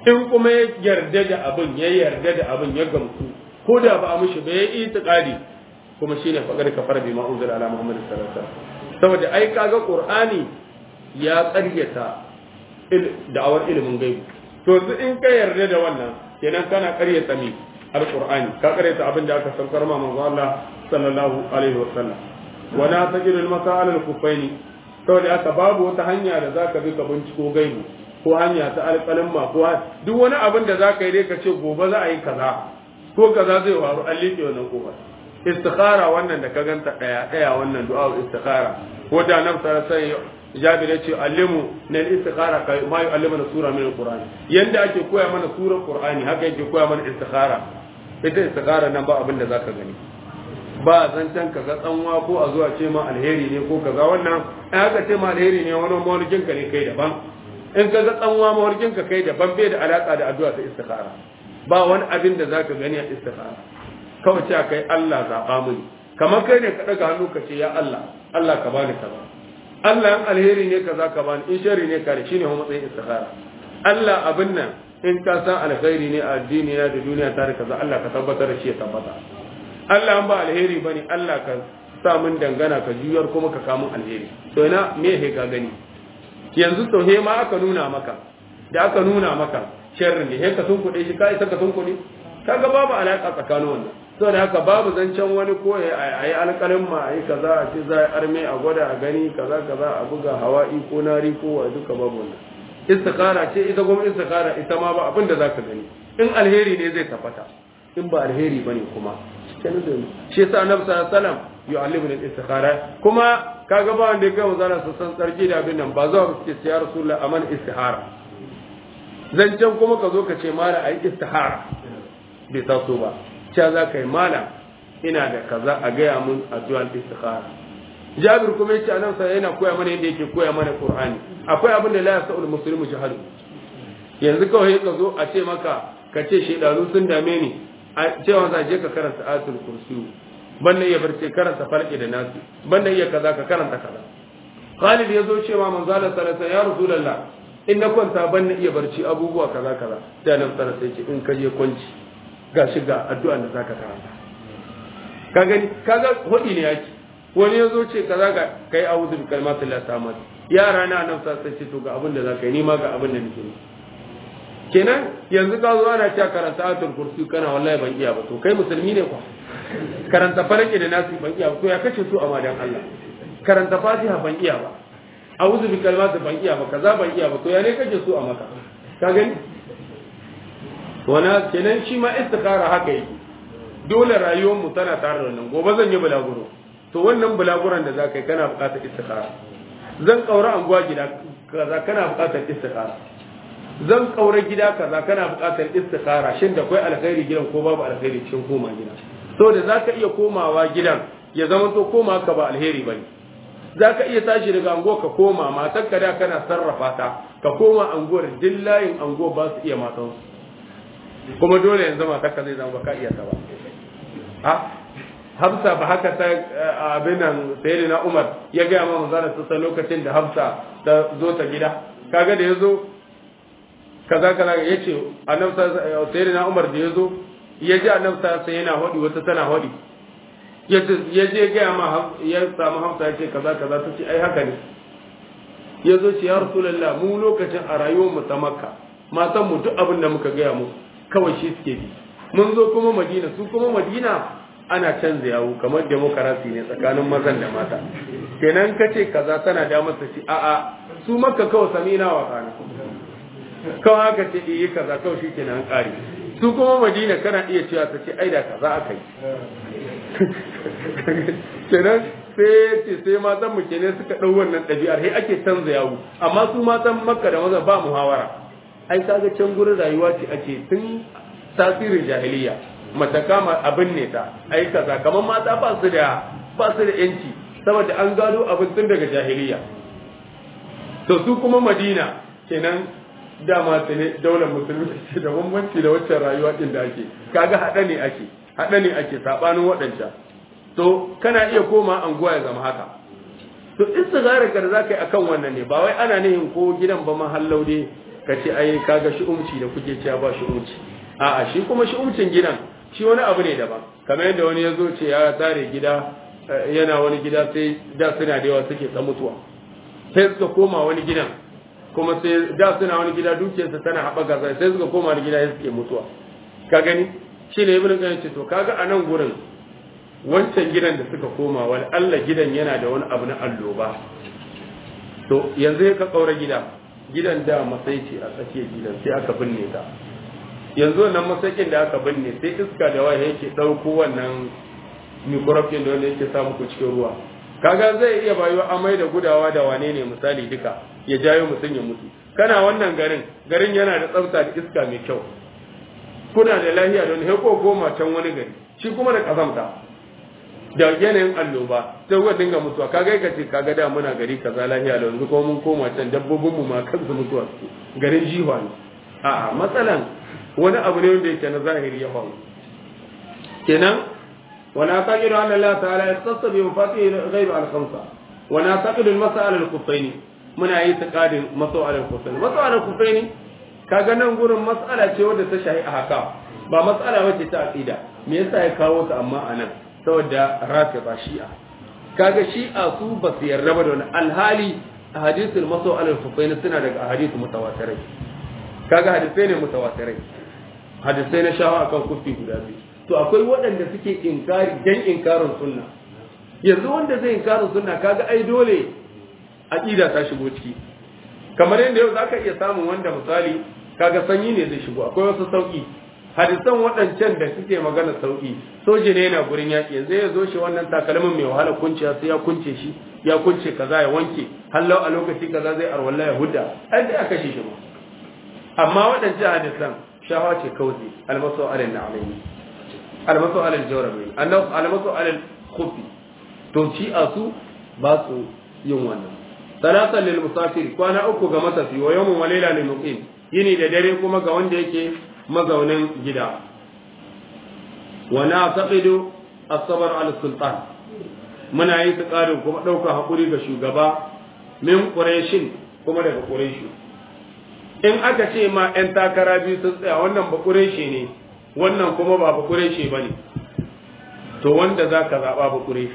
in kuma ya yarda da abin ya yarda da abin ya gamsu ko da ba a mishi ba ya yi itiqadi kuma shine faqad kafara bima unzila ala muhammad sallallahu alaihi wasallam saboda ai kaga qur'ani ya ƙaryata da'awar ilimin gaibi to in ka yarda da wannan kenan kana ƙaryata mi alqur'ani ka ƙaryata abin da aka saukar ma manzo Allah sallallahu alaihi wasallam wala tajidu al-masal al-kuffaini saboda aka babu wata hanya da zaka bi ka binciko gaibi ko hanya ta alƙalin ma ko duk wani abin da zaka yi dai ka ce gobe za a yi kaza ko kaza zai faru an liƙe wannan kofar istikhara wannan da ka ganta daya daya wannan du'a istikhara ko da nan sai Jabir yace allimu na istikhara kai ma yu'allimuna sura min alquran yanda ake koya mana surar qur'ani haka yake koya mana istikhara ita istikhara nan ba abin da zaka gani ba zancen kaga tsanwa ko a zuwa ce ma alheri ne ko kaza wannan in haka ce ma alheri ne wani mawarkin ka ne kai daban in kaga tsanwa mawarkin ka kai daban bai da alaka da addu'a ta istikhara ba wani abin da zaka gani a istikhara kawai ce kai Allah zaba mini kamar kai ne ka daga hannu ka ce ya Allah Allah ka bani kaza Allah in alheri ne kaza ka bani in sharri ne kare shine kuma matsayin istikhara Allah abin nan in ka san alkhairi ne a addini na da duniya ta da kaza Allah ka tabbatar da shi ya tabbata Allah an ba alheri bane Allah ka sa mun dangana ka juyar kuma ka kamun alheri to ina me he ka gani yanzu to he ma aka nuna maka da aka nuna maka sharri ne he ka tunkuɗe shi ka isa ka tunkuɗe kaga babu alaka tsakanin wannan saboda haka babu zancen wani ko a yi alƙalin ma a yi kaza a ce za a arme a gwada a gani kaza kaza a buga hawa'i ko nari ko a duka babu wannan istikhara ce ita kuma istikhara ita ma ba abin da zaka gani in alheri ne zai tabbata in ba alheri bane kuma shi yasa annabi sallallahu alaihi wasallam yu'allimuna al-istikhara kuma kaga ba wanda kai manzara su san tsarki da abin nan ba zuwa suke ce ya rasulullah aman istihara zancen kuma ka zo ka ce mala ayi istihara bai taso ba cewa za ka yi mala ina da kaza a gaya mun addu'ar istikhara jabir kuma yace anan sai yana koya mana yadda yake koya mana qur'ani akwai abin da la yasul muslimu jahadu yanzu kawai ka zo a ce maka ka ce shedanu sun dame ni a cewa za je ka karanta ayatul kursi banda iya barce karanta falqi da nasi banda iya kaza ka karanta kaza Khalid yazo cewa manzo Allah sallallahu alaihi wasallam ya rasulullah in na kwanta banda iya barci abubuwa kaza kaza sai nan tsara sai ce in ka je kwanci ga shiga addu'an da zaka karanta ka gani kaga hodi ne yake wani yazo ce kaza ga kai a'udhu bi kalimatillahi samad yara na nan sai ce to ga abin da zaka yi ni ma ga abin da nake yi kenan yanzu ka zo ana cewa karanta ayatul kursi kana wallahi ban iya ba to kai musulmi ne kwa karanta falaki da nasi ban iya ba to ya kace su a madan Allah karanta fatiha ban iya ba a'udhu bi kalimati ban iya ba kaza ban iya ba to ya ne kace su a maka ka gani wana kenan shi ma istikhara haka yake dole rayuwar mu tana tare da wannan gobe zan yi bulaguro to wannan bulaguran da zaka yi kana buƙatar istikhara zan kaura anguwa gida kaza kana buƙatar istikhara zan kaura gida kaza kana buƙatar istikhara shin da akwai alkhairi gidan ko babu alkhairi cikin koma gida saboda zaka iya komawa gidan ya zama to koma ka ba alheri bane zaka iya tashi daga anguwa ka koma matar ka da kana sarrafa ta ka koma anguwar dillayin anguwa ba su iya matan kuma dole yanzu matar ka zai zama baka iya ta ba ha Hafsa ba haka ta abin nan sayyidina Umar ya ga ma manzon sa lokacin da Hafsa ta zo ta gida kaga da yazo kaza kaza yace annabi sayyidina Umar da yazo ya ji annabi sai yana hodi wata tana hodi yace ya je ga ma ya samu Hafsa yace kaza kaza tace ai haka ne yazo ce ya rasulullah mu lokacin a rayuwar mu ta Makka matan mu duk abin da muka ga mu kawai shi suke bi mun zo kuma Madina su kuma Madina ana canza yawo kamar demokarasi ne tsakanin mazan da mata kenan kace kaza tana da masa ci a'a su Makka kawai samina wa kana kawai aka ce yi kaza kawai shi kenan ƙari su kuma Madina kana iya cewa ta ce ai da kaza aka yi kenan sai ce sai matan mu kenan suka ɗau wannan ɗabi'ar sai ake canza yawo amma su matan Makka da maza ba muhawara ai kaga can gurin rayuwa ce ake tun tasirin jahiliya mata kama abin ne ta ai kaza kamar mata ba su da ba su da yanci saboda an gado abin tun daga jahiliya to su kuma Madina kenan dama ta ne daular musulmi ce da bambanci da waccan rayuwa din da ake kaga hada ne ake hada ne ake sabanin wadancan to kana iya koma anguwa ya zama haka to istighara ka da zaka yi akan wannan ne ba wai ana nihin ko gidan ba ma hallau dai ka ce ai kaga shi umci da kuke cewa ba shi umci a'a shi kuma shi umcin gidan shi wani abu ne daban kamar yadda wani ya zo ce ya tare gida yana wani gida sai da suna da yawa suke ta mutuwa sai suka koma wani gidan kuma sai da suna wani gida dukiyarsa tana haɓaka sai sai suka koma wani gida sai suke mutuwa ka gani shi ne ibn qayyim ce to kaga a nan gurin wancan gidan da suka koma wal Allah gidan yana da wani abu na alloba to yanzu ka kaura gida gidan da masai ce a tsakiyar gidan sai aka binne ta yanzu wannan masakin da aka binne sai iska da waye yake dauko wannan microphone da wanda yake samu ku cikin ruwa kaga zai iya bayuwa amai da gudawa da wane ne misali duka ya jayo mutum ya mutu kana wannan garin garin yana da tsafta da iska mai kyau kuna da lafiya don he ko goma can wani gari shi kuma da kazamta da yanayin alloba sai kuka dinga mutuwa kaga ka ce kaga da muna gari kaza lafiya da yanzu kuma mun koma can dabbobin mu ma kansu mutuwa garin jiwa ne a'a matsalan wani abu ne wanda yake na zahiri ya faru kenan wala taqidu anna Allah ta'ala yastassa bi mafatih al-ghaib al-khamsa wala taqidu al-mas'al al-kuffaini muna yi taqadin mas'al al-kuffaini mas'al al-kuffaini kaga nan gurin mas'ala ce wadda ta shahi a haka ba mas'ala wacce ta aqida me yasa ya kawo ta amma anan saboda rafida shi'a kaga shi'a su ba su yarda ba da wani alhali a hadisul mas'al al-kuffaini suna daga hadisi mutawatirai kaga hadisai ne mutawatirai hadisai na shawa akan kufi guda biyu to akwai waɗanda suke inkari dan inkarin sunna yanzu wanda zai inkarin sunna kaga ai dole aqida ta shigo ciki kamar yadda yau zaka iya samun wanda misali kaga sanyi ne zai shigo akwai wasu sauki hadisan waɗancan da suke magana sauki soje ne yana gurin yaƙi yanzu ya zo shi wannan takalmin mai wahala kunciya sai ya kunce shi ya kunce kaza ya wanke hallau a lokaci kaza zai arwalla ya hudda ai da aka shi shi ma amma waɗancan hadisan shahawa ce kauzi almasu alal na'alaini almasu alal jawrabi annahu almasu alal khufi to ci a su ba su yin wannan salatan lil musafir kwana uku ga matafi wa yawmun wa layla lil muqim yini da dare kuma ga wanda yake mazaunin gida wa na'taqidu as-sabr ala sultan muna yi tsakarin kuma dauka hakuri ga shugaba min quraishin kuma daga quraishi in aka ce ma ‘yan takara biyu sun tsaya wannan ba ƙureshe ne wannan kuma ba ba ƙureshe ba ne to wanda za ka zaɓa ba ƙureshe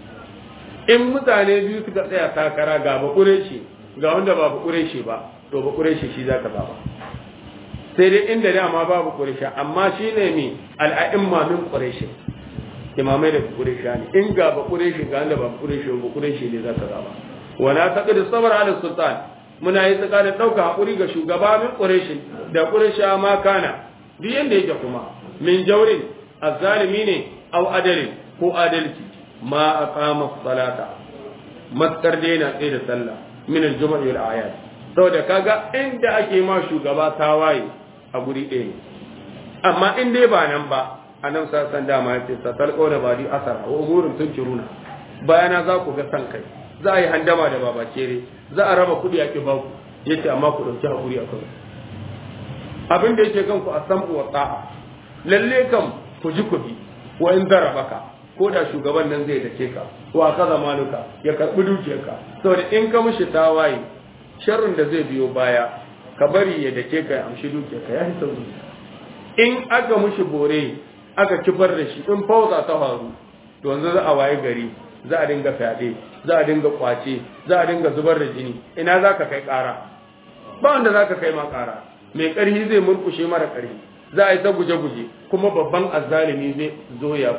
in mutane biyu suka tsaya takara ga ba ƙureshe ga wanda ba ba ƙureshe ba to ba ƙureshe shi za ka zaɓa sai dai inda dama ba ba ƙureshe amma shi ne mai al'a'imma min ƙureshe imamai da ƙureshe ne in ga ba ƙureshe ga wanda ba ba ƙureshe ba ƙureshe ne za ka zaɓa wala taqdi sabr ala sultan muna yi tsakanin ɗauka haƙuri ga shugaba min ƙureshin da ƙuresha ma kana duk yadda yake kuma min jaurin azzalimi ne au adalin ko adalci ma a kama salata matkar daina tsaye da sallah min aljuma'i wal ayat saboda kaga inda ake ma shugaba tawaye a guri ɗaya ne amma in dai ba nan ba a nan sassan dama ya ce sassal ƙauna ba di asara wa umurin sun kiruna bayana za ku ga san kai za a yi handama da babakere za a raba kuɗi a ƙibaku ya ce amma ku ɗauki haƙuri a kanku abin da yake kanku a sam'u wa tsa'a lalle kam ku ji kuɗi wa in zara baka ko da shugaban nan zai dace ka wa kaza maluka ya karɓi dukiyarka saboda in ka mishi tawaye sharrin da zai biyo baya ka bari ya dace ka ya amshi dukiyarka ya fi sauki in aka mishi bore aka kifar da shi in fauza ta faru to yanzu za a waye gari za a dinga fyaɗe za a dinga kwace za a dinga zubar da jini ina za ka kai ƙara ba wanda za ka kai ma ƙara mai ƙarfi zai murkushe mara ƙarfi za a yi ta guje-guje kuma babban azzalimi zai zo ya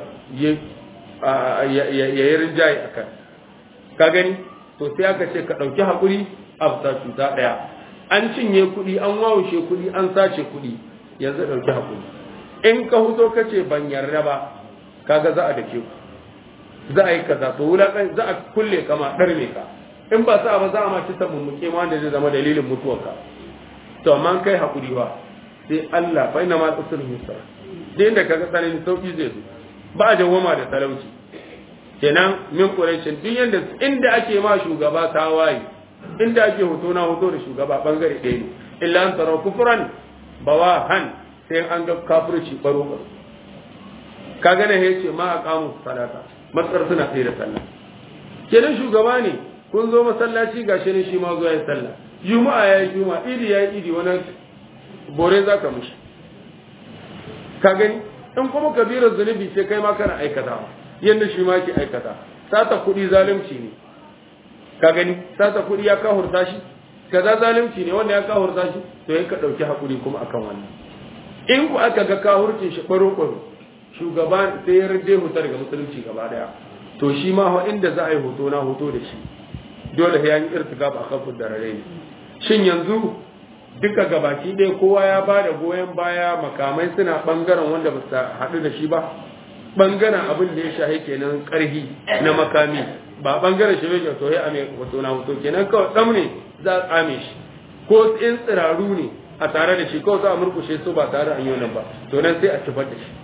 yi rinjaye a kan ka gani to sai aka ce ka ɗauki haƙuri a fita cuta ɗaya an cinye kuɗi an wawushe kuɗi an sace kuɗi yanzu ɗauki haƙuri in ka huto ka ce ban yarda ba kaga za a dake ku za a yi kaza to wulaƙan za a kulle kama ɗarme ka in ba sa ba za a mace ta mummuke ma wanda zai zama dalilin mutuwarka to amma kai haƙuri ba sai Allah fa ina ma tsasul musa dai inda kaga tsanani sauki zai zo ba a dawwama da talauci kenan min quraishin duk yanda inda ake ma shugaba tawaye inda ake hoto na hoto da shugaba bangare ɗaya ne illa an tara kufran bawahan sai an ga kafirci baro baro kaga ne yace ma aqamu salata matsar suna tsaye da sallah kenan shugaba ne kun zo masallaci gashi ne shi ma zo ya sallah juma'a ya yi juma'a idi ya yi idi wani bore za ka mushi ka gani in kuma kabirar zunubi ce kai ma kana aikata yadda shi ma ke aikata sata kuɗi zalunci ne ka gani sata kuɗi ya kahurta shi kaza zalunci ne wanda ya kahurta shi to ya ka ɗauki haƙuri kuma akan wannan in ku aka ga kahurcin shi ɓaro-ɓaro shugaba sai ya rage hutar daga musulunci gaba daya to shi ma ho inda za a yi hoto na hoto da shi dole ya yi irtiga ba kafin da rare shin yanzu duka gabaki ɗaya kowa ya ba da goyon baya makamai suna ɓangaren wanda ba su haɗu da shi ba ɓangaren abin da ya shahi kenan ƙarhi na makami ba ɓangaren shi bai to ya ame hoto na hoto kenan kawai ɗan ne za a tsame shi ko in tsiraru ne a tare da shi kawai za a murkushe su ba tare da an yi wannan ba to nan sai a kifar da shi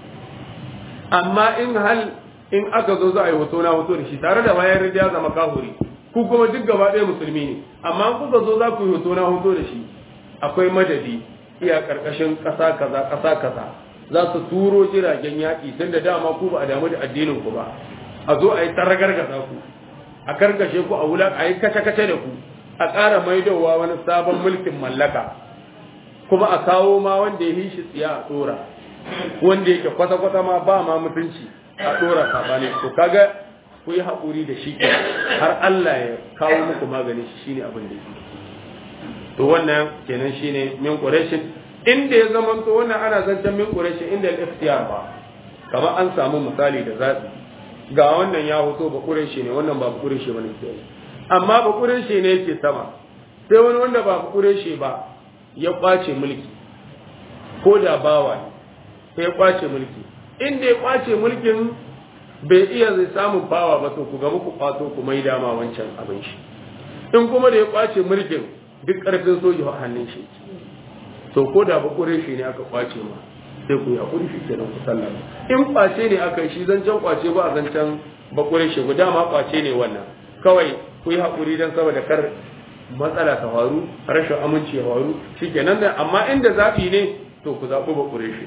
amma in hal in aka zo za a yi hoto na hoto da shi tare da bayan rida ya zama kahuri ku kuma duk gaba ɗaya musulmi ne amma in kuka zo za ku yi hoto na hoto da shi akwai madadi iya karkashin ƙasa kaza ƙasa kaza za su turo jiragen yaƙi tun da dama ku ba a damu da addinin ku ba a zo a yi taragargaza ku a karkashe ku a wula a yi kace-kace da ku a ƙara maidowa wani sabon mulkin mallaka kuma a kawo ma wanda ya yi shi tsiya a tsora wanda yake kwata-kwata ma ba ma mutunci a dora sabani to kaga ku yi haƙuri da shi har Allah ya kawo muku magani shi shine abin da yake to wannan kenan shine min quraishin inda ya zama to wannan ana zancen min quraishin inda al-ikhtiyar ba kamar an samu misali da zabi ga wannan ya hoto ba quraishi ne wannan ba quraishi bane sai amma ba quraishi ne yake sama sai wani wanda ba quraishi ba ya kwace mulki ko da bawa ne sai ya kwace mulki inda ya kwace mulkin bai iya zai samun fawa ba to ku ga muku kwato ku mai dama wancan abin shi in kuma da ya kwace mulkin duk karfin soji a hannun shi to ko da bakure shi ne aka kwace ma sai ku yi hakuri shi kenan ku sallama in kwace ne aka yi shi zancen kwace ba a zancen bakure shi guda ma kwace ne wannan kawai ku yi hakuri dan saboda kar matsala ta faru rashin aminci ya faru shikenan da amma inda zafi ne to ku zaɓi bakure shi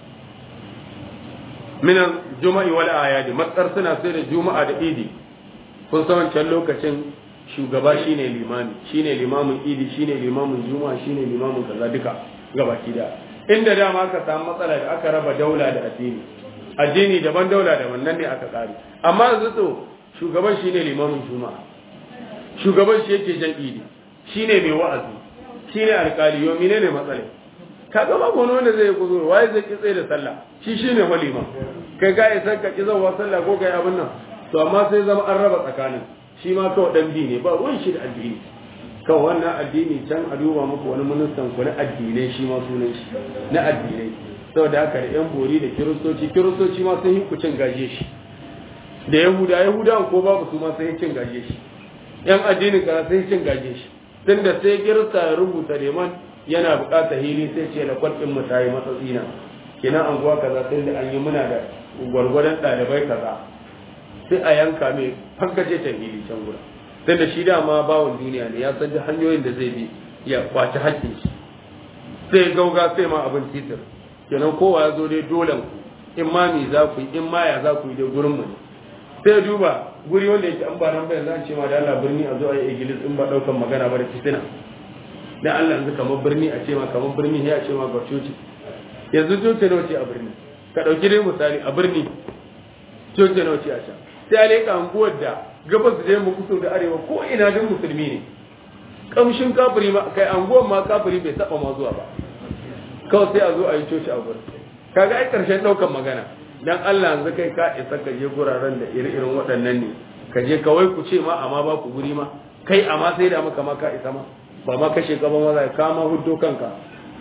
minan juma'i wal ayadi matsar suna sai da juma'a da idi kun san wancan lokacin shugaba shine limami shine limamin idi shine limamin juma'a shine limamin kaza duka gabaki da inda dama aka samu matsala da aka raba daula da addini addini daban daula daban nan ne aka tsari amma yanzu to shugaban shine limamin juma'a shugaban shi yake jan idi shine mai wa'azi shine alƙali yo menene matsala kaga babu wani wanda zai kuzo waye zai ki tsaye da sallah shi shine walima kai ga ya san ka ki zawa sallah ko kai abin nan to amma sai zama an raba tsakanin shi ma kawai dan bi ne ba ruwan shi da addini kawai wannan addini can a duba muku wani ministan ku na addinai shi ma sunan shi na addinai saboda haka da yan bori da kiristoci kiristoci ma sun yi ku cin gaje shi da yahuda yahuda ko babu su ma sun yi cin gaje shi yan addinin kana sun yi cin gaje shi tunda sai kirista ya rubuta leman yana buƙatar hili sai ce da kwalɗin mu ta yi matsatsina kina anguwa kaza sai da an yi muna da gwargwadon ɗalibai kaza sai a yanka mai fankace ta hili can gura sai da shi dama bawon duniya ne ya san hanyoyin da zai bi ya kwaci hakkin shi sai gauga sai ma abin titir kenan kowa ya zo dai dolen ku in ma mi za ku yi in ma ya za ku yi dai gurin mu ne sai duba guri wanda yake an ba nan bayan zan ce ma da Allah birni a zo a yi igilis in ba ɗaukan magana ba da fitina dan Allah yanzu kamar birni a ce ma kamar birni ya ce ma ga coci yanzu coci nawa ce a birni ka dauki dai misali a birni coci nawa ce a can sai a leka anguwar da gabas da yamma kusa da arewa ko ina din musulmi ne kamshin kafiri ma kai anguwar ma kafiri bai taba ma zuwa ba kawai sai a zo a yi coci a gurin kaga ai karshen daukan magana dan Allah yanzu kai ka isa ka je guraren da iri-irin waɗannan ne ka je kawai ku ce ma amma ba ku guri ma kai amma sai da maka ma ka isa ma ba ma kashe ka ba maza ka ma huddo kanka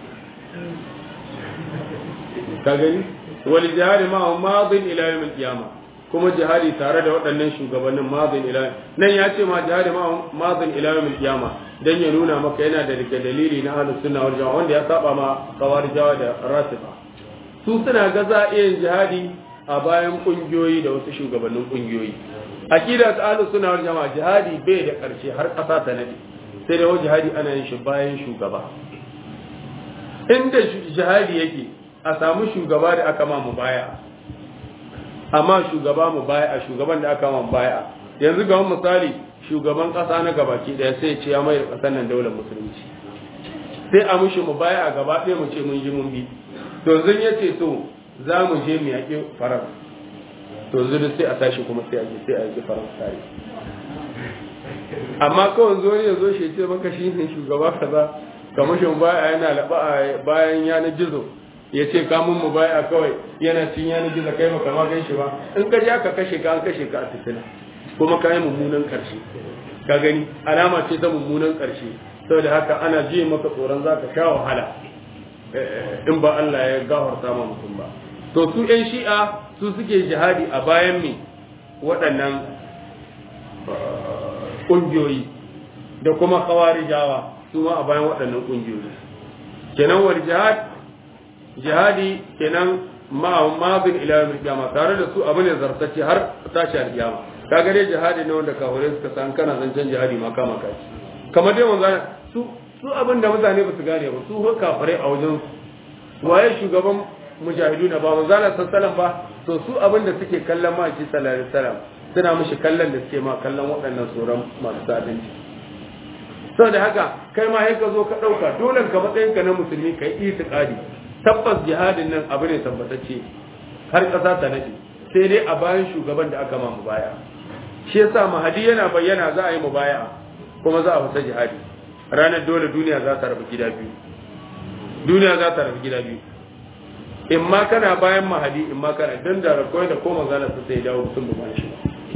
ka gani wal jihad ma madin ila yawm al qiyama kuma jihadi tare da waɗannan shugabannin madin ila nan ya ce ma jihad ma madin ila yawm al qiyama dan ya nuna maka yana da rike dalili na ahlus sunna wal jamaa wanda ya saba ma kawarijawa da rasifa su suna ga za a yin jihadi a bayan kungiyoyi da wasu shugabannin kungiyoyi aqida ta ahlus sunna wal jamaa jihadi bai da karshe har kasa ta nade sai da wajen jihadi ana yin shi bayan shugaba inda jihadi yake a samu shugaba da aka ma mubaya amma shugaba mubaya shugaban da aka ma mubaya yanzu ga misali shugaban kasa na gabaki daya sai ce ya mai da kasar nan daular musulunci sai a mushi mu baya a gaba ɗaya mu ce mun ji mun bi to zan ya ce to za mu je mu yaƙi faransa to zuru sai a tashi kuma sai a je sai a yaƙi faransa tare amma kawai zo ya zo shi ce maka shi ne shugaba kaza kamar shi baya yana laba bayan yanar gizo ya ce kamun mu baya kawai yana cin yanar gizo kai maka ma gan shi ba in ka je aka kashe ka an kashe ka a fitina kuma ka yi mummunan karshe ka gani alama ce ta mummunan karshe saboda haka ana ji maka tsoron za ka sha wahala in ba Allah ya gafarta ma mutum ba to su yan shi'a su suke jihadi a bayan me waɗannan ƙungiyoyi da kuma khawarijawa su ma a bayan waɗannan ƙungiyoyi kenan wal jihad jihadi kenan ma mabin ila yawmil qiyama tare da su abin da zartace har tashi al-qiyama kaga dai jihadi ne wanda kafirai suka san kana zancen jihadi ma kama kai kamar dai manzo su su abin da mutane ba su gane ba su ko kafirai a wajen waye shugaban mujahiduna ba manzo sallallahu ba to su abin da suke kallon ma shi sallallahu alaihi wasallam suna mishi kallon da suke ma kallon waɗannan tsoron masu sadinci saboda haka kai ma ka zo ka ɗauka dole ka matsayin ka na musulmi ka yi itiqadi tabbas jihadin nan abu ne tabbatacce har ƙasa ta nade sai dai a bayan shugaban da aka ma mubaya shi yasa mahadi yana bayyana za a yi mubaya kuma za a fita jihadi ranar dole duniya za ta rabu gida biyu duniya za ta rabu gida biyu in ma kana bayan mahadi in ma kana dan da rakwai da ko manzala su sai dawo sun ba shi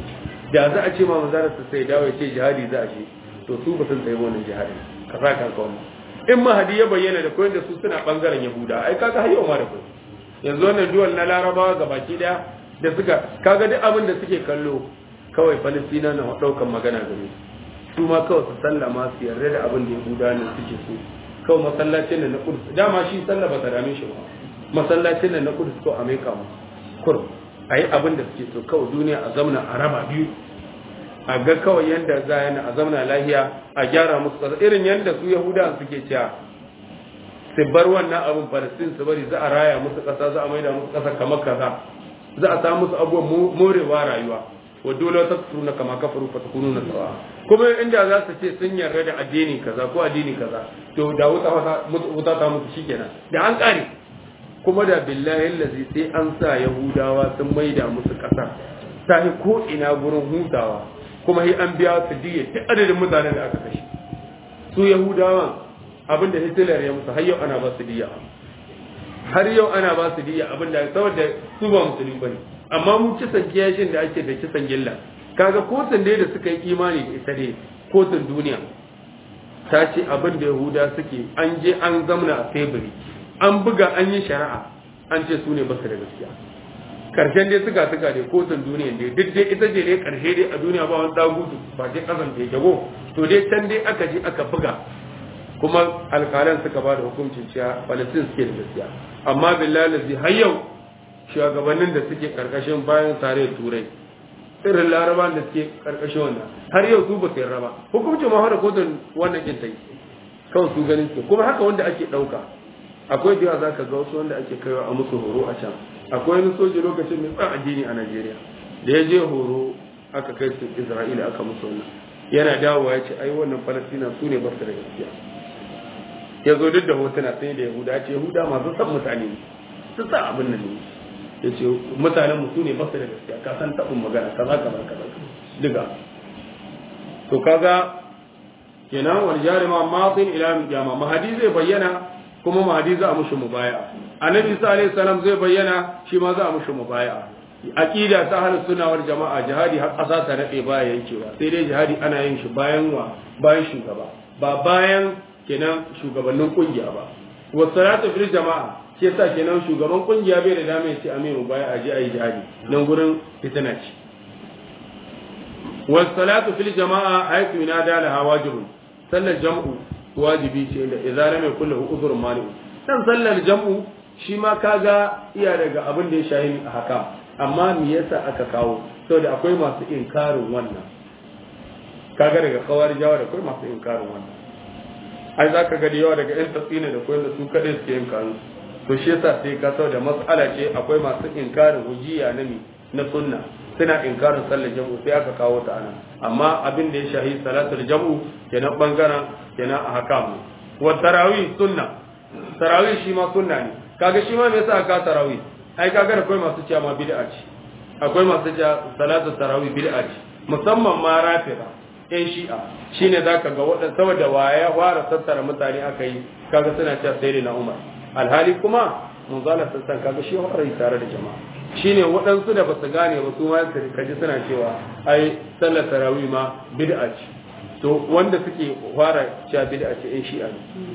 da za a ce ma manzala su sai dawo ya ce jihadi za a ce to su ba sun tsaye wannan jihadi ka sa kanka wannan in mahadi ya bayyana da koyar da su suna bangaren yahuda ai kaga har yau ma da kai yanzu wannan duwal na larabawa ga baki daya da suka kaga duk abin da suke kallo kawai Palestina na daukan magana gare su ma kawai su sallama su yarda da abin da yahuda ne suke so kawai masallacin na Quds dama shi sallah ba ta dame shi ba masallacin nan na Kudus ko Amerika mu kur ayi abin da suke so kawai duniya a zamna a raba biyu a ga kawai yanda za yana a zamna lahiya a gyara musu kasa irin yanda su Yahuda suke cewa su bar wannan abin Palestine su bari za a raya musu kasa za a maida musu kasa kamar kaza za a samu musu abubuwan morewa rayuwa wa dole ta tsuna kama kafaru fa takununa sawa kuma inda za su ce sun yarda da addini kaza ko addini kaza to da wuta wuta ta mutu shikenan da an kare kuma da billahi lazi sai an sa yahudawa sun maida musu ƙasa ta yi ko ina gurin hutawa kuma sai an biya su diya duk adadin mutanen da aka kashe su yahudawan abinda Hitler ya musu har yau ana ba su diya har yau ana ba su diya abinda saboda su ba musulmi bane amma mu kisan kiyashin da ake da kisan gilla kaga kotun dai da suka yi imani da ita dai kotun duniya ta ce abin da yahuda suke an je an zamna a teburi an buga an yi shari'a an ce su ne basu da gaskiya karshen dai suka suka dai kotun duniya dai duk dai ita ce dai karshe dai a duniya ba wani dagutu ba dai kasan da jago to dai can dai aka je aka buga kuma alƙalan suka ba da hukuncin cewa Palestine suke da gaskiya amma billahi lazi har yau shugabannin da suke karkashin bayan tare turai irin laraban da suke karkashin wannan har yau su ba su yarda ba hukuncin ma da kotun wannan kin tai kawai su ganin su kuma haka wanda ake dauka akwai da za ka ga wasu wanda ake kaiwa a musu horo a can akwai wani soji lokacin mai tsan addini a Najeriya da ya je horo aka kai su Isra'ila aka musu wannan yana dawowa ya ce ai wannan Falastina su ne basu da gaskiya ya zo duk da hotuna sai da Yahuda ce Yahuda masu san mutane ne su sa abin nan ne ya ce mutanen mu su ne basu da gaskiya ka san taɓin magana kaza kaza kaza diga to kaga kenan wal jarima matin ila qiyama mahadi zai bayyana kuma mahadi za a mushi mubaya'a annabi sallallahu alaihi wasallam zai bayyana shi ma za a mushi mubaya'a aqida ta ahlus sunna wal jamaa jihadi har ƙasa ta nade baya yankewa sai dai jihadi ana yin shi bayan wa bayan shugaba ba bayan kenan shugabannin kungiya ba wa salatu fil jamaa shi yasa kenan shugaban kungiya bai da dama ya ce amin mubaya'a je ayi jihadi nan gurin fitina ce wa salatu fil jamaa haythu yunada laha wajibun sallar jam'u wajibi ce da idza lam yakul lahu uzrun mani dan sallar jam'u shi ma kaga iya daga abin da ya shahi haka amma me yasa aka kawo saboda akwai masu inkarin wannan kaga daga kawar jawa da akwai masu inkarin wannan ai zaka ga da yawa daga yan tsina da koyar da su kadai suke inkarin to shi yasa sai ka saboda mas'ala ce akwai masu inkarin hujjiya na mi na sunna suna inkarin sallar jam'u sai aka kawo ta anan amma abin da ya shahi salatul jam'u kenan bangaren kenan a hakamu wa tarawih sunna tarawih shi ma sunna ne kaga shi ma me yasa aka tarawih ai kaga da akwai masu cewa ma bid'a ce akwai masu cewa salatul tarawih bid'a ce musamman ma rafida ɗan shi'a shine zaka ga waɗanda saboda waya fara tattara mutane aka yi kaga suna cewa sayyidina Umar alhali kuma manzala sassan kaga shi fara yi tare da jama'a shine waɗansu da basu gane ba su ma kaji suna cewa ai sallar tarawih ma bid'a ce to wanda suke fara cewa bid'a ce ɗan shi'a ne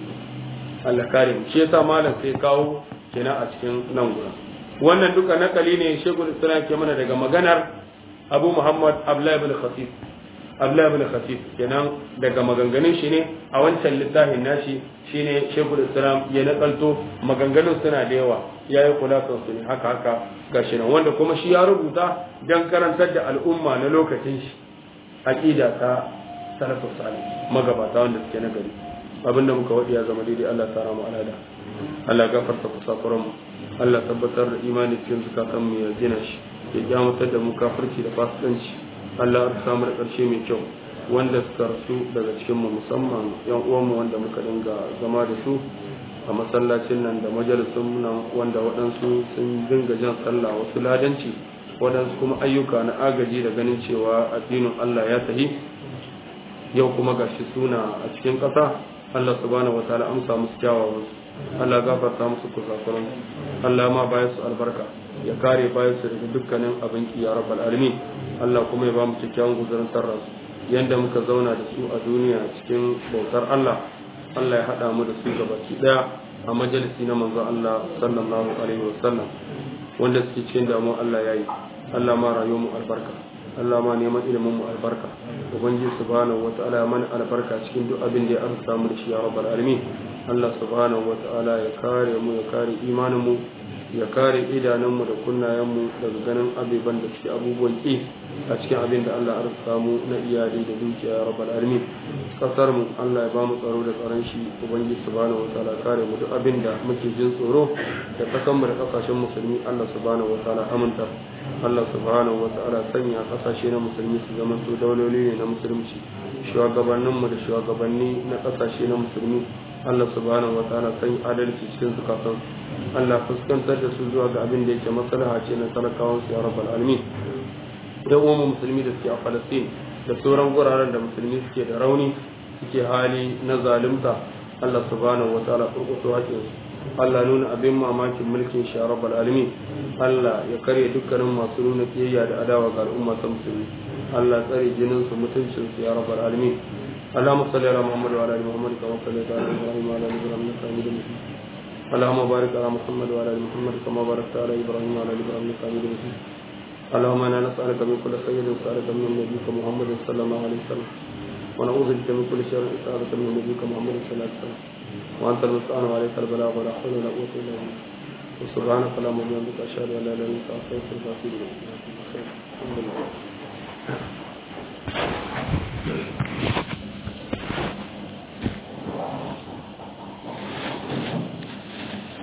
Allah kare mu shi yasa malam sai kawo kenan a cikin nan gurin wannan duka nakali ne shekul islam ke mana daga maganar Abu Muhammad Abdullah ibn Khatib Abdullah ibn Khatib kenan daga maganganun shi ne a wancan littafin nashi shine shekul islam ya nakalto maganganun suna da yawa yayi kulasan su ne haka haka gashi nan wanda kuma shi ya rubuta dan karantar da al'umma na lokacin shi aqida ta salafus salih magabata wanda suke na gari abinda muka wadi ya zama daidai Allah ta rama alada Allah gafarta kusakuran mu Allah tabbatar da imani cikin zukatan mu ya gina shi ya kyamatar da mu kafirci da fasikanci Allah ya samu da karshe mai kyau wanda suka rasu daga cikin mu musamman yan uwan mu wanda muka dinga zama da su a masallacin nan da majalisun nan wanda waɗansu sun dinga jan sallah wasu ladanci waɗansu kuma ayyuka na agaji da ganin cewa addinin Allah ya tahi yau kuma gashi suna a cikin ƙasa Allah subhanahu wataala amsa musu kyawawan Allah gafarta musu kusakuran Allah ma bayar su albarka ya kare bayar su daga dukkanin abin ki ya rabbal alamin Allah kuma ya ba mu kyakkyawan guzurin tarra su yanda muka zauna da su a duniya cikin bautar Allah Allah ya hada mu da su gabaki daya a majalisi na manzo Allah sallallahu alaihi wasallam wanda suke cikin damuwa Allah yayi Allah ma rayuwar mu albarka Allah ma neman ilimin mu albarka ubangiji subhanahu wataala ya mana albarka cikin duk abin da ya arsa mu da shi ya rabbal alamin Allah subhanahu wataala ya kare mu ya kare imanin mu ya kare idanun mu da kunnayen mu daga ganin abubuwan da suke abubuwan ki a cikin abin da Allah arsa mu na iyali da dukiya ya rabbal alamin kasar mu Allah ya ba mu tsaro da tsaron shi ubangiji subhanahu wataala kare mu duk abin da muke jin tsoro da kasan mu da kasashen musulmi Allah subhanahu wataala aminta Allah subhanahu wa ta'ala sanya kasashe na musulmi su zama su dauloli ne na musulunci shugabanninmu da shugabanni na kasashe na musulmi Allah subhanahu wa ta'ala sanya adalci cikin zukatan Allah fuskantar da su zuwa ga abin da yake maslaha ce na talakawan su ya rabbal alamin da umma musulmi da suke a Palestine da sauran guraren da musulmi suke da rauni suke hali na zalunta Allah subhanahu wa ta'ala kurkuto hakin su Allah nuna abin mamakin mulkin shi a rabbal alamin Allah ya karya dukkanin masu nuna kiyayya da adawa ga al'umma ta musulmi Allah tsare jinin su mutuncin su ya rabbal alamin Allahumma salli ala Muhammad wa ala ali Muhammad kama sallaita ala Ibrahim wa ala ali Ibrahim innaka Hamidum Majid Allahumma barik ala Muhammad wa ala ali Muhammad kama barakta ala Ibrahim wa ala ali Ibrahim innaka Hamidum Majid اللهم انا نسالك من كل خير نسالك من نبيك محمد صلى الله عليه وسلم ونعوذ بك من كل شر نسالك من نبيك محمد صلى الله عليه وسلم وأنت المستعان وعليك البلاغ ولا حول ولا قوة إلا بالله وسبحانك اللهم وبحمدك أشهد أن لا إله إلا أنت أستغفرك وأتوب إليك الحمد لله